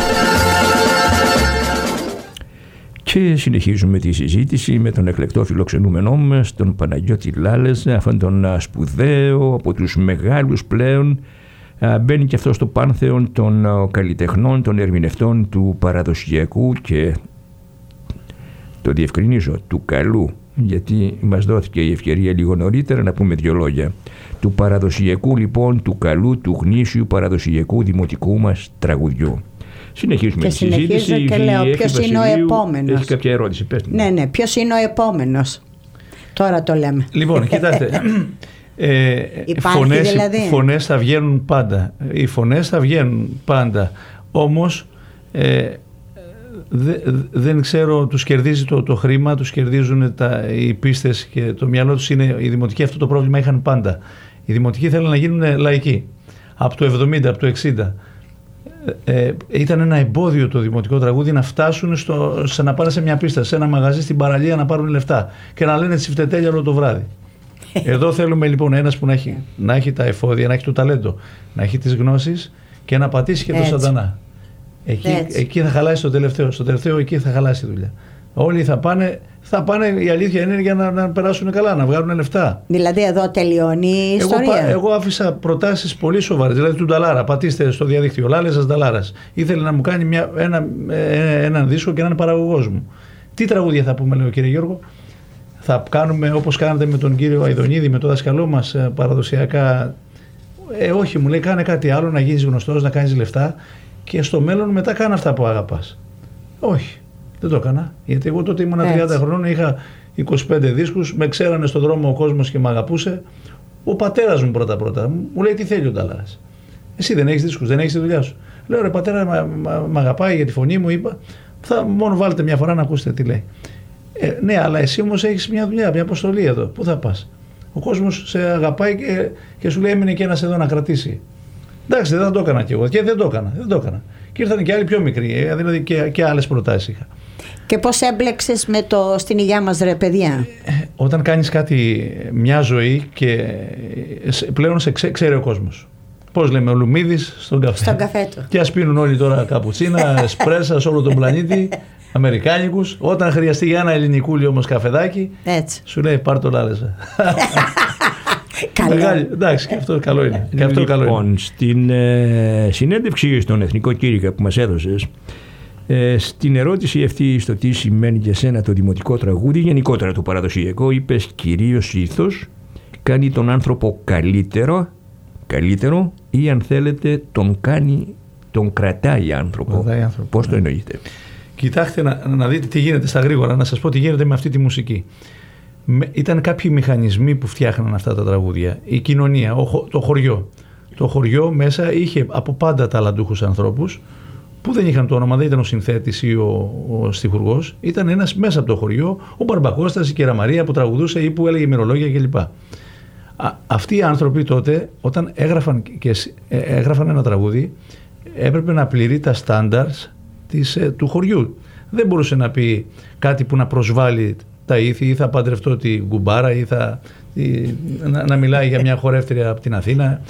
Και συνεχίζουμε τη συζήτηση με τον εκλεκτό φιλοξενούμενό μας, τον Παναγιώτη Λάλεζα, αυτόν τον σπουδαίο, από τους μεγάλους πλέον, μπαίνει και αυτό στο πάνθεον των καλλιτεχνών, των ερμηνευτών του παραδοσιακού και, το διευκρινίζω, του καλού, γιατί μας δόθηκε η ευκαιρία λίγο νωρίτερα να πούμε δύο λόγια, του παραδοσιακού λοιπόν, του καλού, του γνήσιου παραδοσιακού δημοτικού μας τραγουδιού. Συνεχίζουμε τη συζήτηση. Και λέω ποιος είναι ο επόμενος. Έχει κάποια ερώτηση, πες μου. Ναι, ποιος είναι ο επόμενος. Τώρα το λέμε. Λοιπόν, κοιτάξτε. Φωνές θα βγαίνουν πάντα. Οι φωνές θα βγαίνουν πάντα. Όμως δεν ξέρω, τους κερδίζει το χρήμα, τους κερδίζουν οι πίστες και το μυαλό τους είναι. Οι δημοτικοί αυτό το πρόβλημα είχαν πάντα. Οι δημοτικοί θέλουν να γίνουν λαϊκοί. Από το 70, από το 60. Ήταν ένα εμπόδιο το δημοτικό τραγούδι να φτάσουν σε να πάνε σε μια πίστα, σε ένα μαγαζί στην παραλία να πάρουν λεφτά και να λένε τσιφτετέλια όλο το βράδυ. Εδώ θέλουμε λοιπόν ένας που να έχει τα εφόδια, να έχει το ταλέντο, να έχει τις γνώσεις και να πατήσει και το σατανά. Εκεί θα χαλάσει στο τελευταίο εκεί θα χαλάσει τη δουλειά. Όλοι θα πάνε, η αλήθεια είναι για να περάσουν καλά, να βγάλουν λεφτά. Δηλαδή εδώ τελειώνει η ιστορία. Εγώ άφησα προτάσεις πολύ σοβαρές. Δηλαδή του Νταλάρα, πατήστε στο διαδίκτυο, Λάλεζας Νταλάρας. Ήθελε να μου κάνει έναν δίσκο και να είναι παραγωγός μου. Τι τραγούδια θα πούμε, λέω, κύριε Γιώργο? Θα κάνουμε όπως κάνατε με τον κύριο Αηδονίδη, με το δασκαλό μας, παραδοσιακά? Όχι, μου λέει, κάνε κάτι άλλο, να γίνεις γνωστός, να κάνεις λεφτά και στο μέλλον μετά κάνε αυτά που αγαπάς. Όχι. Δεν το έκανα, γιατί εγώ τότε ήμουν 30 χρονών, είχα 25 δίσκους, με ξέρανε στον δρόμο ο κόσμος και με αγαπούσε. Ο πατέρας μου πρώτα μου λέει, τι θέλει ο Νταλάρας? Εσύ δεν έχεις δίσκους, δεν έχεις τη δουλειά σου? Λέω, ρε πατέρα, με αγαπάει για τη φωνή μου, είπα, μόνο βάλτε μια φορά να ακούσετε τι λέει. Ναι, αλλά εσύ όμως έχεις μια δουλειά, μια αποστολή εδώ, πού θα πας? Ο κόσμος σε αγαπάει και σου λέει, έμεινε και ένας εδώ να κρατήσει. Εντάξει, δεν το έκανα κι εγώ και δεν το έκανα. Και ήρθαν και άλλοι πιο μικροί, δηλαδή και άλλες προτάσεις είχα. Και πώς έμπλεξες με στην υγειά μας, ρε παιδιά? Όταν κάνεις κάτι μια ζωή και πλέον σε ξέρει ο κόσμος. Πώς λέμε, ο Λουμίδης στον καφέ του. Και ας πίνουν όλοι τώρα καπουτσίνα, εσπρέσα σε όλο τον πλανήτη, αμερικάνικους. Όταν χρειαστεί για ένα ελληνικούλι όμως καφεδάκι, έτσι, σου λέει, πάρ' το Λάλεζα. Εντάξει, και αυτό καλό είναι. Λοιπόν, στην συνέντευξη στον Εθνικό Κήρυκα που μας έδωσες, στην ερώτηση αυτή στο τι σημαίνει για σένα το δημοτικό τραγούδι, γενικότερα το παραδοσιακό, είπες κυρίως ήθος, κάνει τον άνθρωπο καλύτερο ή αν θέλετε τον κρατάει άνθρωπο. Πώς το εννοείτε? Κοιτάξτε να δείτε τι γίνεται στα γρήγορα, να σας πω τι γίνεται με αυτή τη μουσική. Ήταν κάποιοι μηχανισμοί που φτιάχναν αυτά τα τραγούδια. Η κοινωνία, το χωριό. Το χωριό μέσα είχε από πάντα ταλαντούχους ανθρώπους που δεν είχαν το όνομα, δεν ήταν ο συνθέτης ή ο στιχουργός. Ήταν ένας μέσα από το χωριό, ο Μπαρμπακώστας, η Κεραμαρία που τραγουδούσε ή που έλεγε ημερολόγια κλπ. Αυτοί οι άνθρωποι τότε, όταν έγραφαν ένα τραγούδι, έπρεπε να πληρεί τα standards του χωριού. Δεν μπορούσε να πει κάτι που να προσβάλλει τα ήθη, ή θα παντρευτώ την κουμπάρα, ή να μιλάει για μια χορεύτρια από την Αθήνα.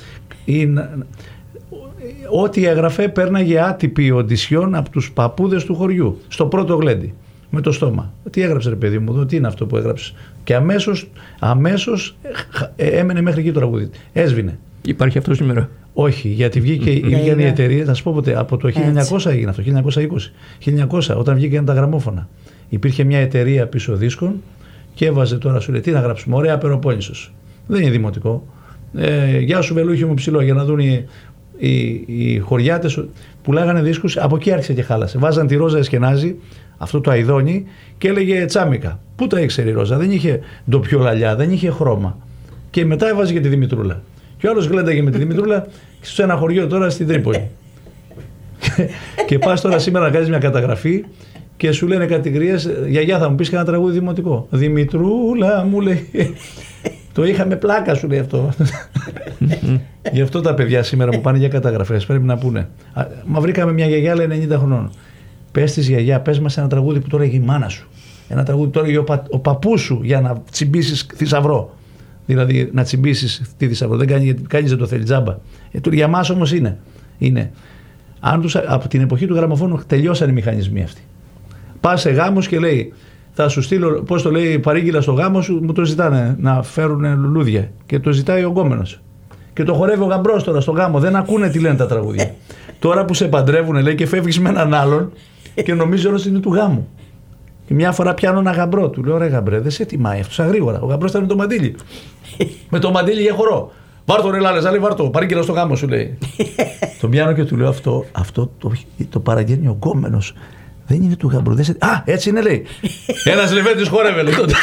Ό,τι έγραφε πέρναγε άτυπη οντισιόν από τους παππούδες του χωριού, στο πρώτο γλέντι, με το στόμα. Τι έγραψε, ρε παιδί μου, εδώ, τι είναι αυτό που έγραψε? Και αμέσως έμενε μέχρι εκεί το τραγούδι. Έσβηνε. Υπάρχει αυτό σήμερα? Όχι, γιατί βγήκαν οι εταιρείες, θα σου πω ποτέ, από το 1900 έγινε αυτό, 1920, όταν βγήκαν τα γραμμόφωνα. Υπήρχε μια εταιρεία πίσω δίσκων και έβαζε τώρα, σου λέει, τι να γράψουμε, ωραία Περοπόννησος. Δεν είναι δημοτικό. Γεια σου Βελούχη μου ψηλό, για να δουν οι χωριάτες, πουλάγανε δίσκους, από εκεί άρχισε και χάλασε. Βάζαν τη Ρόζα Εσκενάζη, αυτό το αηδόνι, και έλεγε τσάμικα. Πού τα ήξερε η Ρόζα? Δεν είχε ντοπιολαλιά, δεν είχε χρώμα. Και μετά έβαζε και τη Δημητρούλα. Και ο άλλος γλένταγε με τη Δημητρούλα σε ένα χωριό τώρα στην Τρίπολη. Και πας τώρα σήμερα να κάνεις μια καταγραφή και σου λένε κατηγορίες, γιαγιά θα μου πεις κανένα τραγούδι δημοτικό. Δημητρούλα μου λέει. Το είχαμε πλάκα σου λέει αυτό. Γι' αυτό τα παιδιά σήμερα που πάνε για καταγραφές πρέπει να πούνε. Μα βρήκαμε μια γιαγιά λέει 90 χρονών. Πες της γιαγιά, πες μας ένα τραγούδι που τώρα έχει η μάνα σου. Ένα τραγούδι που τώρα έχει ο παππούς σου για να τσιμπήσεις θησαυρό. Δηλαδή να τσιμπήσεις τη θησαυρό. Δεν κάνει, γιατί κανείς δεν το θέλει τζάμπα. Για μας όμως είναι. Από την εποχή του γραμμοφώνου τελειώσαν οι μηχανισμοί αυτοί. Πας σε γάμους και λέει, θα σου στείλω, πώς το λέει, παρήγγειλα στο γάμο σου, μου το ζητάνε να φέρουν λουλούδια. Και το ζητάει ο γκόμενος. Και το χορεύει ο γαμπρός τώρα στο γάμο. Δεν ακούνε τι λένε τα τραγούδια. Τώρα που σε παντρεύουν, λέει, και φεύγεις με έναν άλλον και νομίζει όλος είναι του γάμου. Και μια φορά πιάνω ένα γαμπρό, του λέω: ρε γαμπρέ, δεν σε τιμάει αυτό γρήγορα. Ο γαμπρός ήταν με το μαντίλι. Με το μαντίλι για χορό. Βάρτο ρε λάλες, άλλη βάρτο, παρήγγειλα στο γάμο σου λέει. Τον πιάνω και του λέω: αυτό το παραγγέλνει ο γκόμενος. Δεν είναι του γαμπρού. Α, έτσι είναι λέει. Ένας λεβέντης χόρευε λέει τότε.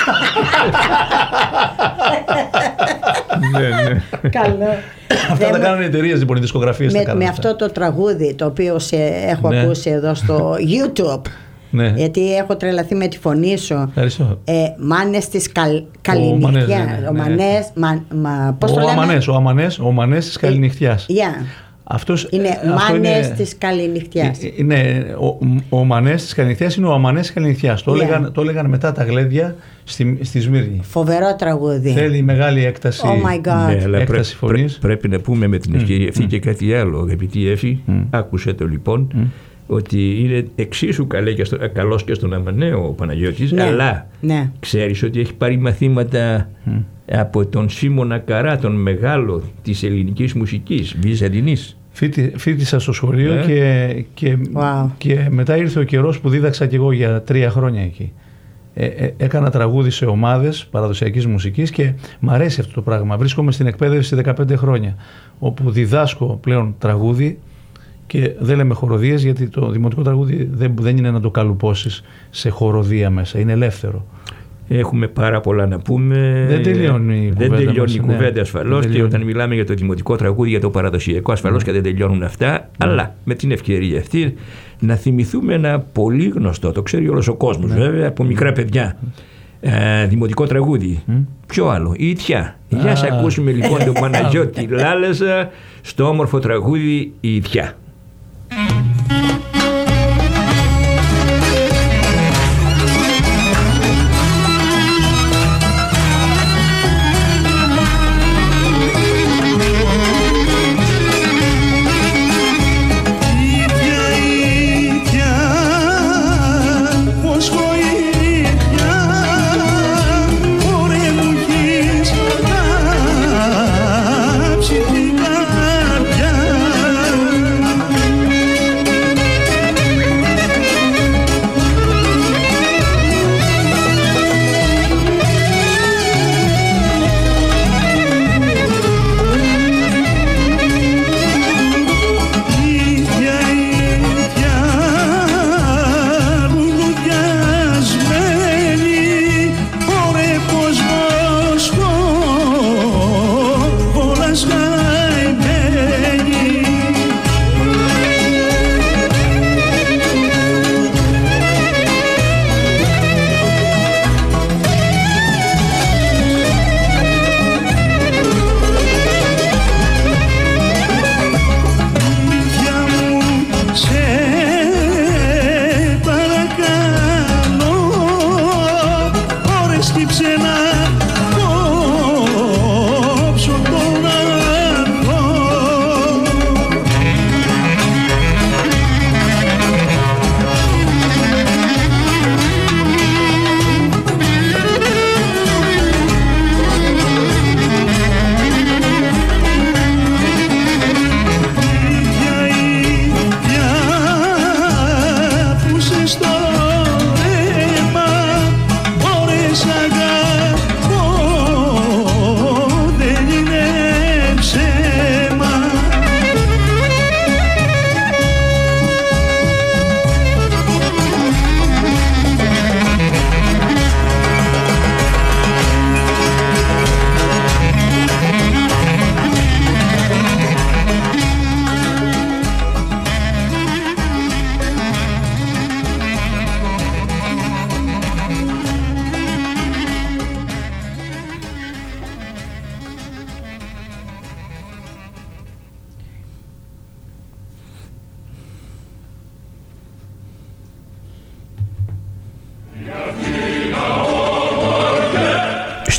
Καλό. Αυτά τα κάνουν οι εταιρείες λοιπόν, οι δισκογραφίες. Με αυτό το τραγούδι το οποίο έχω ακούσει εδώ στο YouTube. Ναι. Γιατί έχω τρελαθεί με τη φωνή σου. Μάνες της Καληνυχτιάς. Πώς το λέμε? Ο Μανές της Καληνυχτιάς. Αυτός είναι Μάνες της Καληνυχτιάς. Ναι, ο Μανές της Καληνυχτιάς είναι ο Αμανές της Καληνυχτιάς. Το έλεγαν μετά τα γλέντια στη Σμύρνη. Φοβερό τραγούδι. Θέλει μεγάλη έκταση. Oh my God. Ναι, έκταση φωνής. Πρέπει να πούμε με την ευκαιρία αυτή και κάτι άλλο, αγαπητή Εύη. Άκουσε το λοιπόν. Ότι είναι εξίσου καλός και στον Αμαναίο ο Παναγιώτης, αλλά ξέρεις ότι έχει πάρει μαθήματα από τον Σίμωνα Καρά, τον μεγάλο της ελληνικής μουσικής, βυζαντινής. Φοιτήσα στο σχολείο και μετά ήρθε ο καιρός που δίδαξα και εγώ για 3 χρόνια εκεί. Έκανα τραγούδι σε ομάδες παραδοσιακής μουσικής και μ' αρέσει αυτό το πράγμα. Βρίσκομαι στην εκπαίδευση 15 χρόνια, όπου διδάσκω πλέον τραγούδι. Και δεν λέμε χοροδίες γιατί το δημοτικό τραγούδι δεν είναι να το καλουπώσεις σε χοροδία μέσα, είναι ελεύθερο. Έχουμε πάρα πολλά να πούμε. Δεν τελειώνει η κουβέντα ασφαλώς και όταν μιλάμε για το δημοτικό τραγούδι, για το παραδοσιακό ασφαλώς και δεν τελειώνουν αυτά, αλλά με την ευκαιρία αυτή να θυμηθούμε ένα πολύ γνωστό, το ξέρει όλος ο κόσμος βέβαια, από μικρά παιδιά. Δημοτικό τραγούδι. Ποιο άλλο? Η Ιτιά. Για να ακούσουμε λοιπόν τον Παναγιώτη Λάλεζα στο όμορφο τραγούδι Η Ιτιά.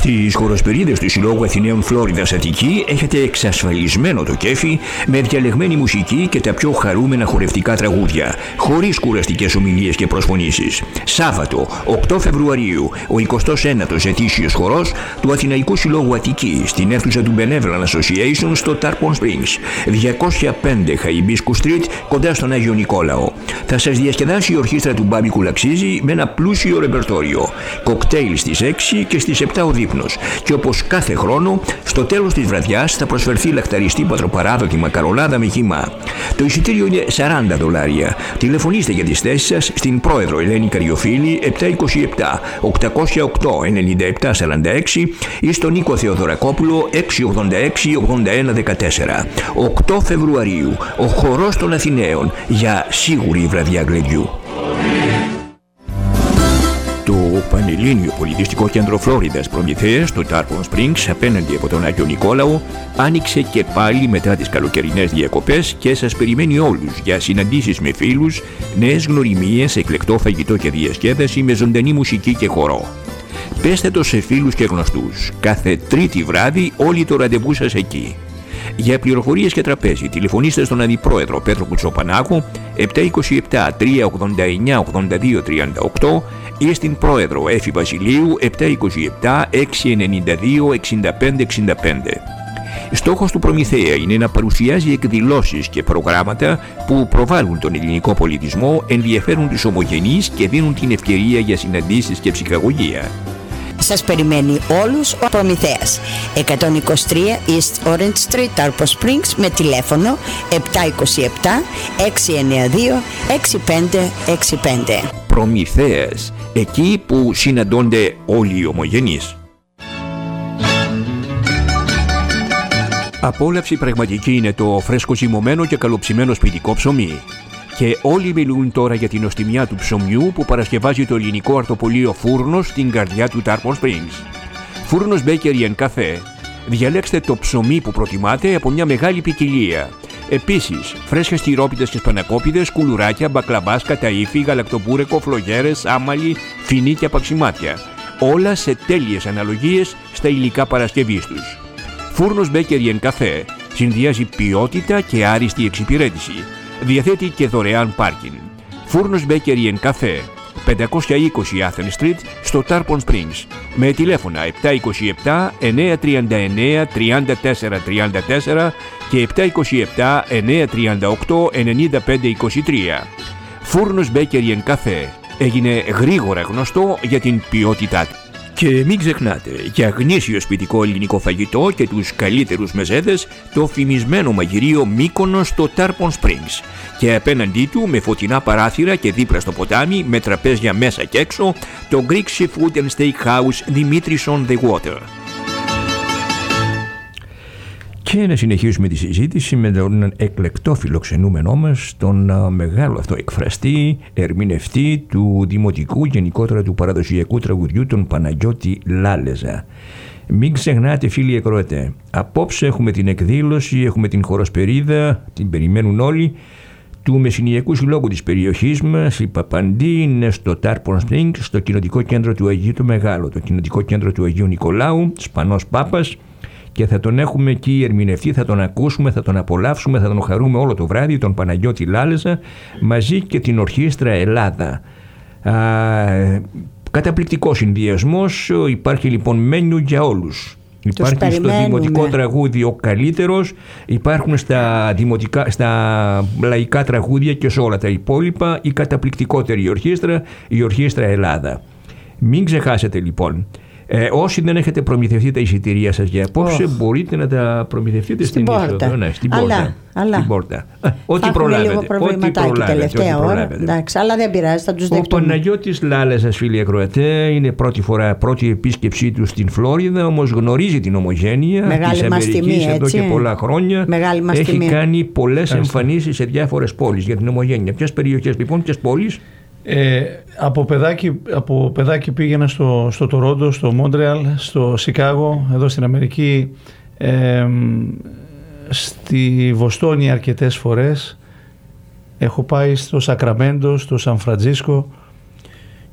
Στις χοροσπερίδες του Συλλόγου Αθηναίων Φλόριδας Αττική έχετε εξασφαλισμένο το κέφι με διαλεγμένη μουσική και τα πιο χαρούμενα χορευτικά τραγούδια, χωρίς κουραστικές ομιλίες και προσφωνήσεις. Σάββατο, 8 Φεβρουαρίου, ο 29ος ετήσιος χορός του Αθηναϊκού Συλλόγου Αττική στην αίθουσα του Benevolent Association στο Tarpon Springs, 205 Χαϊμπίσκου Street, κοντά στον Άγιο Νικόλαο. Θα σας διασκεδάσει η ορχήστρα του Μπάμπη Κουλαξίζη με ένα πλούσιο ρεπερτόριο. Κοκτέιλ στις 6 και στις 7 ο δείπνος. Και όπως κάθε χρόνο, στο τέλος της βραδιάς θα προσφερθεί λαχταριστή πατροπαράδοτη μακαρονάδα με χυμά. Το εισιτήριο είναι $40. Τηλεφωνήστε για τις θέσεις σας στην πρόεδρο Ελένη Καριοφίλη 727 808 9746 ή στον Νίκο Θεοδωρακόπουλο 686 81 14. 8 Φεβρουαρίου, ο χορός των Αθηναίων για σίγουρη βραδιά γλεντιού. Το Πανελλήνιο Πολιτιστικό Κέντρο Φλόριδας Προμηθέας στο Tarpon Springs απέναντι από τον Άγιο Νικόλαο άνοιξε και πάλι μετά τις καλοκαιρινές διακοπές και σας περιμένει όλους για συναντήσεις με φίλους, νέες γνωριμίες, εκλεκτό φαγητό και διασκέδαση με ζωντανή μουσική και χορό. Πέστε το σε φίλους και γνωστούς. Κάθε Τρίτη βράδυ όλοι το ραντεβού σας εκεί. Για πληροφορίες και τραπέζι τηλεφωνήστε στον Αντιπρόεδρο Πέτρο Κουτσοπανάκου 727 389 82 38 ή στην Πρόεδρο Έφη Βασιλείου 727 692 65 65. Στόχος του Προμηθέα είναι να παρουσιάζει εκδηλώσεις και προγράμματα που προβάλλουν τον ελληνικό πολιτισμό, ενδιαφέρουν τους ομογενείς και δίνουν την ευκαιρία για συναντήσεις και ψυχαγωγία. Σας περιμένει όλους ο Προμηθέας. 123 East Orange Street, Tarpon Springs, με τηλέφωνο 727 692 6565. Προμηθέας, εκεί που συναντώνται όλοι οι ομογενείς. Απόλαυση πραγματική είναι το φρέσκο ζυμωμένο και καλοψημένο σπιτικό ψωμί. Και όλοι μιλούν τώρα για την νοστιμιά του ψωμιού που παρασκευάζει το ελληνικό αρτοπολείο Φούρνος στην καρδιά του Tarpon Springs. Φούρνος Bakery & Café. Διαλέξτε το ψωμί που προτιμάτε από μια μεγάλη ποικιλία. Επίσης, φρέσκες τυρόπιτες και σπανακόπιτες, κουλουράκια, μπακλαμπάς, καταΐφι, γαλακτοπούρεκο, φλογέρες, άμαλι, φινί και απαξιμάτια. Όλα σε τέλειες αναλογίες στα υλικά παρασκευής τους. Φούρνος Bakery & Café συνδυάζει ποιότητα και άριστη εξυπηρέτηση. Διαθέτει και δωρεάν πάρκινγκ. Φούρνος Bakery & Café, 520 Athens Street, στο Tarpon Springs, με τηλέφωνα 727 939 34 34 και 727 938 95 23. Φούρνος Bakery & Café έγινε γρήγορα γνωστό για την ποιότητά του. Και μην ξεχνάτε, για γνήσιο σπιτικό ελληνικό φαγητό και τους καλύτερους μεζέδες, το φημισμένο μαγειρίο Μύκονος στο Tarpon Springs. Και απέναντί του, με φωτεινά παράθυρα και δίπλα στο ποτάμι, με τραπέζια μέσα και έξω, το Greek Seafood and Steakhouse Dimitris on the Water. Και να συνεχίσουμε τη συζήτηση με τον εκλεκτό φιλοξενούμενό μας, τον μεγάλο αυτό εκφραστή, ερμηνευτή του δημοτικού, γενικότερα του παραδοσιακού τραγουδιού, τον Παναγιώτη Λάλεζα. Μην ξεχνάτε, φίλοι ακροατέ, απόψε έχουμε την εκδήλωση, έχουμε την χοροσπερίδα, την περιμένουν όλοι, του Μεσσηνιακού Συλλόγου της περιοχής μας. Η Παπαντή είναι στο Tarpon Springs, στο κοινοτικό κέντρο του Αγίου το Μεγάλο, το κοινοτικό κέντρο του Αγίου Νικολάου, Σπανός Πάπας. Και θα τον έχουμε εκεί ερμηνευτεί, θα τον ακούσουμε, θα τον απολαύσουμε, θα τον χαρούμε όλο το βράδυ, τον Παναγιώτη Λάλεζα, μαζί και την Ορχήστρα Ελλάδα. Καταπληκτικός συνδυασμός, υπάρχει λοιπόν μένιου για όλους. Υπάρχει στο δημοτικό τραγούδι ο καλύτερος, υπάρχουν στα λαϊκά τραγούδια και σε όλα τα υπόλοιπα η καταπληκτικότερη ορχήστρα, η Ορχήστρα Ελλάδα. Μην ξεχάσετε λοιπόν. Όσοι δεν έχετε προμηθευτεί τα εισιτήρια σας για απόψε, μπορείτε να τα προμηθευτείτε στην είσοδο. Ναι, στην πόρτα. Ό,τι προλάβετε. Λίγο προβληματάκι τελευταία ώρα. Εντάξει, αλλά δεν πειράζει, θα τους δεχτούμε. Ο Παναγιώτης Λάλεζας, φίλοι ακροατέ, είναι πρώτη επίσκεψή του στην Φλόριδα, όμως γνωρίζει την ομογένεια της Αμερικής εδώ και πολλά χρόνια. Έχει κάνει πολλές εμφανίσεις σε διάφορες πόλεις για την ομογένεια. Ποιες περιοχές λοιπόν, ποιες πόλεις? Από παιδάκι πήγαινα στο Τορόντο, στο Μόντρεαλ, στο Σικάγο, εδώ στην Αμερική, στη Βοστόνη αρκετές φορές. Έχω πάει στο Σακραμέντο, στο Σαν Φραντζίσκο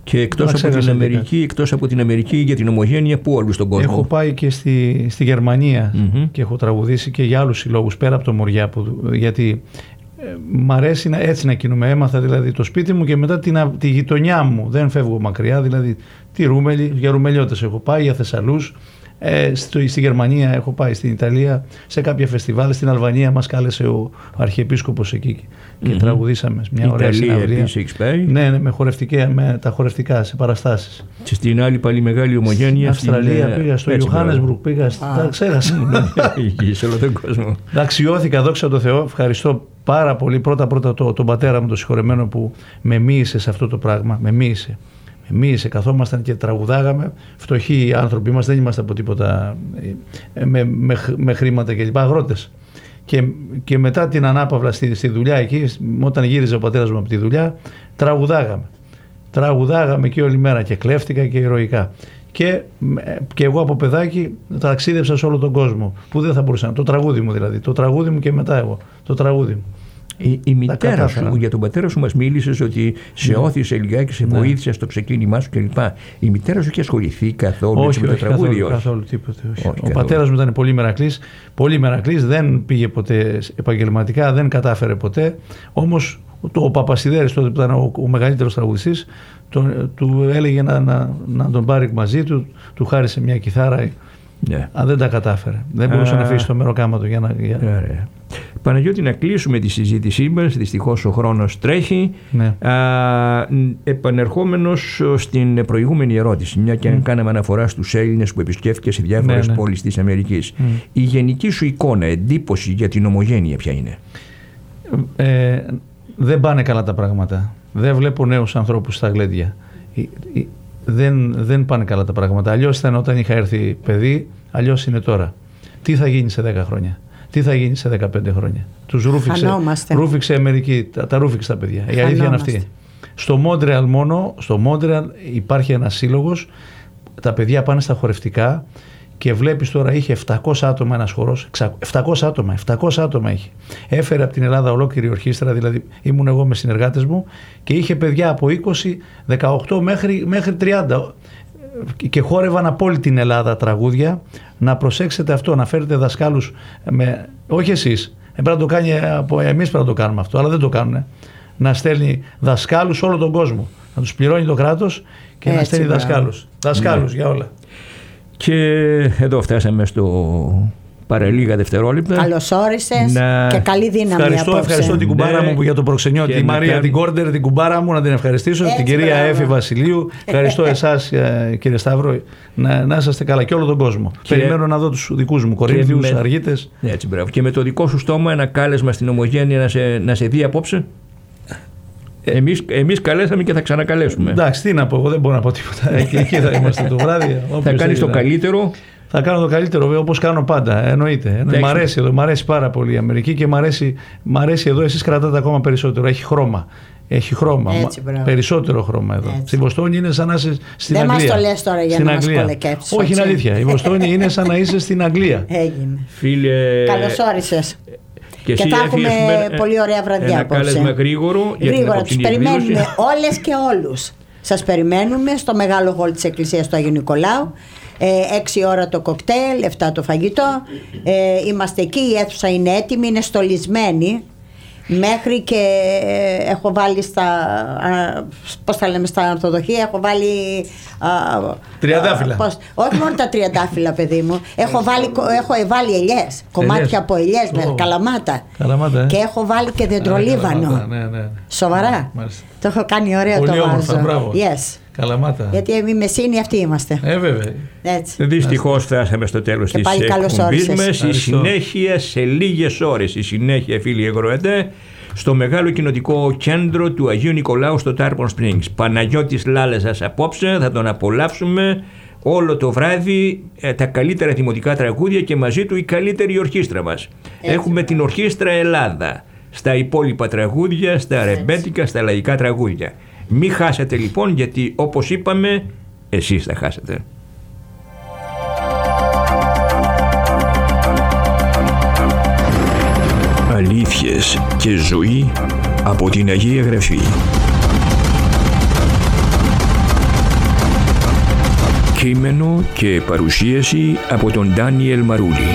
Και εκτός από την Αμερική για την Ομογένεια, πού όλου στον κόσμο? Έχω πάει και στη Γερμανία και έχω τραγουδήσει και για άλλους συλλόγους πέρα από το Μοριά, γιατί μ' αρέσει έτσι να κινούμαι. Έμαθα δηλαδή το σπίτι μου και μετά τη γειτονιά μου. Δεν φεύγω μακριά, δηλαδή τη Ρούμελη, για Ρουμελιώτες έχω πάει, για Θεσσαλούς. Στη Γερμανία έχω πάει, στην Ιταλία σε κάποια φεστιβάλ, στην Αλβανία μας κάλεσε ο Αρχιεπίσκοπος εκεί και τραγουδήσαμε μια ωραία συναυλία. Ναι, με τα χορευτικά σε παραστάσεις. Και στην άλλη πάλι μεγάλη Ομογένεια. Στην Αυστραλία πήγα, στο Johannesburg πήγα, τα ξέχασα. Σε όλο τον κόσμο. Αξιώθηκα, δόξα τω Θεώ, ευχαριστώ πάρα πολύ πρώτα τον πατέρα μου, τον συγχωρεμένο, που με μοίησε σε αυτό το πράγμα, με μοίησε, καθόμασταν και τραγουδάγαμε. Φτωχοί άνθρωποι είμαστε, δεν είμαστε από τίποτα με χρήματα κλπ. Αγρότες. Και μετά την ανάπαυλα στη δουλειά εκεί, όταν γύριζε ο πατέρας μου από τη δουλειά, τραγουδάγαμε και όλη μέρα και κλέφτηκα και ηρωικά. Και εγώ από παιδάκι ταξίδευσα σε όλο τον κόσμο, που δεν θα μπορούσα. Το τραγούδι μου δηλαδή, το τραγούδι μου και μετά εγώ, το τραγούδι μου. Η μητέρα σου, για τον πατέρα σου μας μίλησες ότι σε όθησε λιγάκι, σε βοήθησε στο ξεκίνημά σου κλπ. Η μητέρα σου είχε ασχοληθεί καθόλου με το τραγούδι? Όχι, καθόλου τίποτε. Ο πατέρας μου ήταν πολύ μερακλής, δεν πήγε ποτέ επαγγελματικά, δεν κατάφερε ποτέ. Όμως ο Παπασιδέρης, τότε που ήταν ο μεγαλύτερος τραγουδιστής, του έλεγε να τον πάρει μαζί του, του χάρισε μια κιθάρα. Αν δεν τα κατάφερε. Δεν μπορούσε να αφήσει το μεροκάματο για να. Παναγιώτη, να κλείσουμε τη συζήτησή μας. Δυστυχώς ο χρόνος τρέχει. Ναι. Επανερχόμενος στην προηγούμενη ερώτηση, μια και κάναμε αναφορά στους Έλληνες που επισκέφθηκε σε διάφορες πόλεις της Αμερικής. Η γενική σου εικόνα, εντύπωση για την Ομογένεια ποια είναι? Δεν πάνε καλά τα πράγματα. Δεν βλέπω νέους ανθρώπους στα γλέντια. Δεν πάνε καλά τα πράγματα. Αλλιώς ήταν όταν είχα έρθει παιδί, αλλιώς είναι τώρα. Τι θα γίνει σε 10 χρόνια, τι θα γίνει σε 15 χρόνια? Τους ρούφηξε η Αμερική, τα ρούφηξε τα παιδιά. Η αλήθεια είναι αυτή. Στο Μόντρεαλ υπάρχει ένας σύλλογος, τα παιδιά πάνε στα χορευτικά και βλέπεις τώρα, είχε 700 άτομα ένας χορός, 700 άτομα είχε. Έφερε από την Ελλάδα ολόκληρη ορχήστρα, δηλαδή ήμουν εγώ με συνεργάτες μου και είχε παιδιά από 20, 18 μέχρι 30 και χόρευαν από όλη την Ελλάδα τραγούδια. Να προσέξετε αυτό, να φέρετε δασκάλους, όχι εσείς, εμείς πρέπει να το κάνουμε αυτό, αλλά δεν το κάνουν. Να στέλνει δασκάλους όλο τον κόσμο, να τους πληρώνει το κράτος και να στέλνει δασκάλους για όλα. Και εδώ φτάσαμε στο παραλίγα δευτερόλεπτα. Καλώς όρισες και καλή δύναμη. Ευχαριστώ την κουμπάρα μου για το προξενιό, τη Μαρία την Κόρντερ, την κουμπάρα μου, να την ευχαριστήσω, την κυρία Έφη Βασιλείου. Ευχαριστώ εσάς, κύριε Σταύρο, να είσαστε καλά και όλο τον κόσμο. Περιμένω να δω τους δικούς μου Κορίνθιους, Αργίτες. Έτσι, μπράβο. Και με το δικό σου στόμα ένα κάλεσμα στην Ομογένεια να σε δει απόψε. Εμείς καλέσαμε και θα ξανακαλέσουμε. Εντάξει, τι να πω, εγώ δεν μπορώ να πω τίποτα. Εκεί θα είμαστε το βράδυ. Θα κάνεις το καλύτερο. Θα κάνω το καλύτερο, όπως κάνω πάντα. Εννοείται. Μ' αρέσει πάρα πολύ η Αμερική και μ' αρέσει εδώ. Εσείς κρατάτε ακόμα περισσότερο. Έχει χρώμα. Έτσι, περισσότερο χρώμα εδώ. Στη Βοστόνη είναι σαν να είσαι στην Αγγλία. Δεν μας το λες τώρα για να μας κολεκεύσεις. Όχι, είναι αλήθεια. Η Βοστόνη είναι σαν να είσαι στην Αγγλία. Έγινε. Φίλε... Καλώς όρισες. Και θα έχουμε πολύ ωραία βραδιά απόψε. Ένα κάλεσμα γρήγορο. Τους περιμένουμε όλες και όλους. Σας περιμένουμε στο μεγάλο χολ της Εκκλησίας του Αγίου Νικολάου. 6 ώρα το κοκτέιλ, 7 το φαγητό. Είμαστε εκεί, η αίθουσα είναι έτοιμη, είναι στολισμένη. Μέχρι και έχω βάλει πώς τα λέμε, στα ορθοδοχεία, έχω βάλει τριαντάφυλλα. Όχι μόνο τα τριαντάφυλλα, παιδί μου. Έχω βάλει ελιές, κομμάτια από ελιές με καλαμάτα. Και έχω βάλει και δεντρολίβανο. Σοβαρά. Το έχω κάνει ωραίο. Πολύ το όμορφα, μπράβο. Yes. Καλαμάτα. Γιατί εμείς μεσίνοι αυτοί είμαστε. Βέβαια. Δυστυχώς φτάσαμε στο τέλος της εκπομπής μας. Η συνέχεια σε λίγες ώρες. Η συνέχεια, φίλοι ακροατές, στο μεγάλο κοινοτικό κέντρο του Αγίου Νικολάου στο Tarpon Springs. Παναγιώτης Λάλεζας απόψε, θα τον απολαύσουμε όλο το βράδυ, τα καλύτερα δημοτικά τραγούδια και μαζί του η καλύτερη ορχήστρα μας. Έχουμε την Ορχήστρα Ελλάδα στα υπόλοιπα τραγούδια, στα ρεμπέτικα, στα λαϊκά τραγούδια. Μη χάσετε λοιπόν, γιατί όπως είπαμε, εσείς θα χάσετε. Αλήθειες και ζωή από την Αγία Γραφή. Κείμενο και παρουσίαση από τον Ντάνιελ Μαρούλη.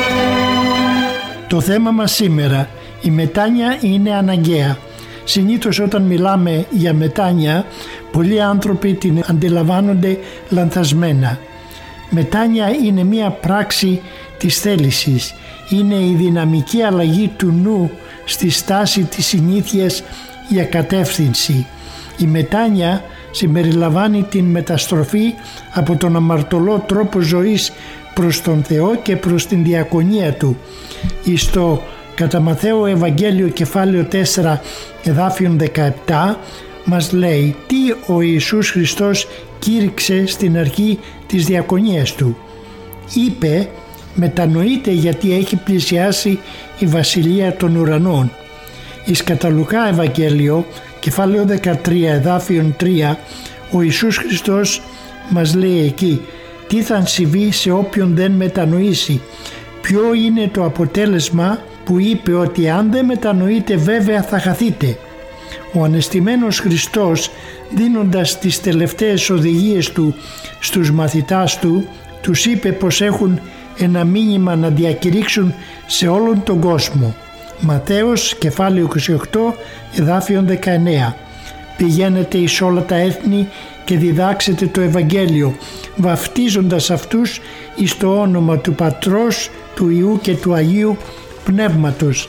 Το θέμα μας σήμερα, η μετάνοια είναι αναγκαία. Συνήθως όταν μιλάμε για μετάνοια, πολλοί άνθρωποι την αντιλαμβάνονται λανθασμένα. Μετάνοια είναι μία πράξη της θέλησης. Είναι η δυναμική αλλαγή του νου στη στάση της συνήθειας για κατεύθυνση. Η μετάνοια συμπεριλαμβάνει την μεταστροφή από τον αμαρτωλό τρόπο ζωής προς τον Θεό και προς την διακονία Του. Στο κατά Μαθαίο Ευαγγέλιο κεφάλαιο 4 εδάφιον 17 μας λέει τι ο Ιησούς Χριστός κήρυξε στην αρχή της διακονίας Του. Είπε «Μετανοείτε γιατί έχει πλησιάσει η Βασιλεία των Ουρανών». Εις κατά Λουκά Ευαγγέλιο κεφάλαιο 13 εδάφιον 3 ο Ιησούς Χριστός μας λέει εκεί τι θα συμβεί σε όποιον δεν μετανοήσει. Ποιο είναι το αποτέλεσμα που είπε ότι αν δεν μετανοείτε βέβαια θα χαθείτε. Ο ανεστημένος Χριστός δίνοντας τις τελευταίες οδηγίες Του στους μαθητάς Του τους είπε πως έχουν ένα μήνυμα να διακηρύξουν σε όλον τον κόσμο. Ματθαίος κεφάλαιο 28 εδάφιον 19. Πηγαίνετε εις όλα τα έθνη και διδάξετε το Ευαγγέλιο, βαφτίζοντας αυτούς εις το όνομα του Πατρός, του Υιού και του Αγίου Πνεύματος.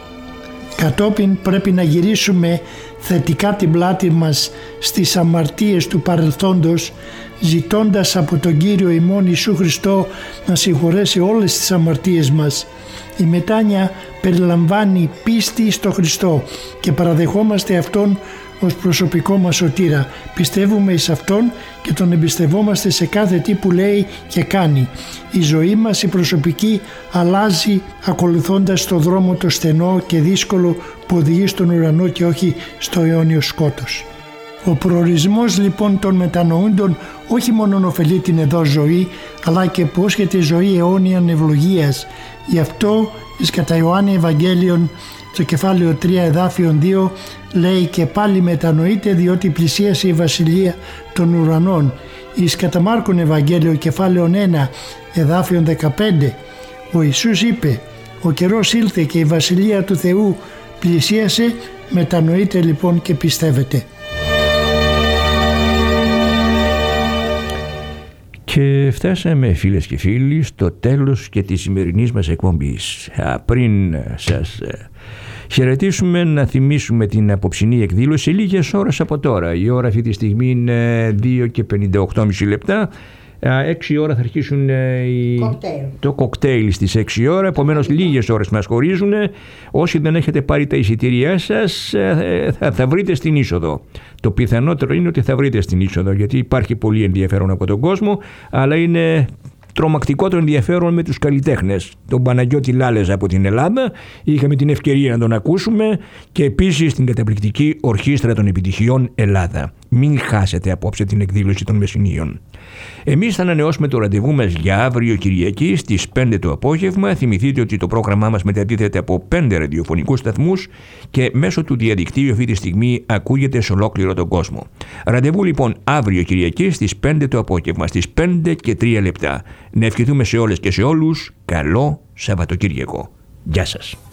Κατόπιν πρέπει να γυρίσουμε θετικά την πλάτη μας στις αμαρτίες του παρελθόντος, ζητώντας από τον Κύριο ημών Ιησού Χριστό να συγχωρέσει όλες τις αμαρτίες μας. Η μετάνοια περιλαμβάνει πίστη στο Χριστό και παραδεχόμαστε Αυτόν ως προσωπικό μας σωτήρα. Πιστεύουμε εις Αυτόν και Τον εμπιστευόμαστε σε κάθε τι που λέει και κάνει. Η ζωή μας η προσωπική αλλάζει ακολουθώντας το δρόμο το στενό και δύσκολο που οδηγεί στον ουρανό και όχι στο αιώνιο σκότος. Ο προορισμός λοιπόν των μετανοούντων όχι μόνο ωφελεί την εδώ ζωή, αλλά και υπόσχεται ζωή αιώνια ευλογίας. Γι' αυτό εις κατά Ιωάννη Ευαγγέλιον στο κεφάλαιο 3 εδάφιον 2 λέει και πάλι μετανοείτε διότι πλησίασε η Βασιλεία των Ουρανών. Εις κατά Μάρκον Ευαγγέλιο κεφάλαιο 1 εδάφιον 15 ο Ιησούς είπε ο καιρός ήλθε και η Βασιλεία του Θεού πλησίασε, μετανοείτε λοιπόν και πιστεύετε. Και φτάσαμε φίλες και φίλοι στο τέλος και της σημερινής μας εκπομπής. Πριν σας χαιρετήσουμε να θυμίσουμε την απόψινή εκδήλωση λίγες ώρες από τώρα. Η ώρα αυτή τη στιγμή είναι 2 και 58,5 λεπτά. 6 ώρα θα αρχίσουν το κοκτέιλ στις 6 ώρα, επομένως λίγες ώρες μας χωρίζουν. Όσοι δεν έχετε πάρει τα εισιτήριά σας θα βρείτε στην είσοδο. Το πιθανότερο είναι ότι θα βρείτε στην είσοδο, γιατί υπάρχει πολύ ενδιαφέρον από τον κόσμο, αλλά είναι τρομακτικό το ενδιαφέρον με τους καλλιτέχνες. Τον Παναγιώτη Λάλεζα από την Ελλάδα, είχαμε την ευκαιρία να τον ακούσουμε, και επίσης την καταπληκτική Ορχήστρα των Επιτυχιών Ελλάδα. Μην χάσετε απόψε την εκδήλωση των Μεσσηνίων. Εμείς θα ανανεώσουμε το ραντεβού μας για αύριο Κυριακή στις 5 το απόγευμα. Θυμηθείτε ότι το πρόγραμμά μας μεταδίδεται από 5 ραδιοφωνικούς σταθμούς και μέσω του διαδικτύου αυτή τη στιγμή ακούγεται σε ολόκληρο τον κόσμο. Ραντεβού λοιπόν αύριο Κυριακή στις 5 το απόγευμα, στις 5 και 3 λεπτά. Να ευχηθούμε σε όλες και σε όλους καλό Σαββατοκύριακο. Γεια σας.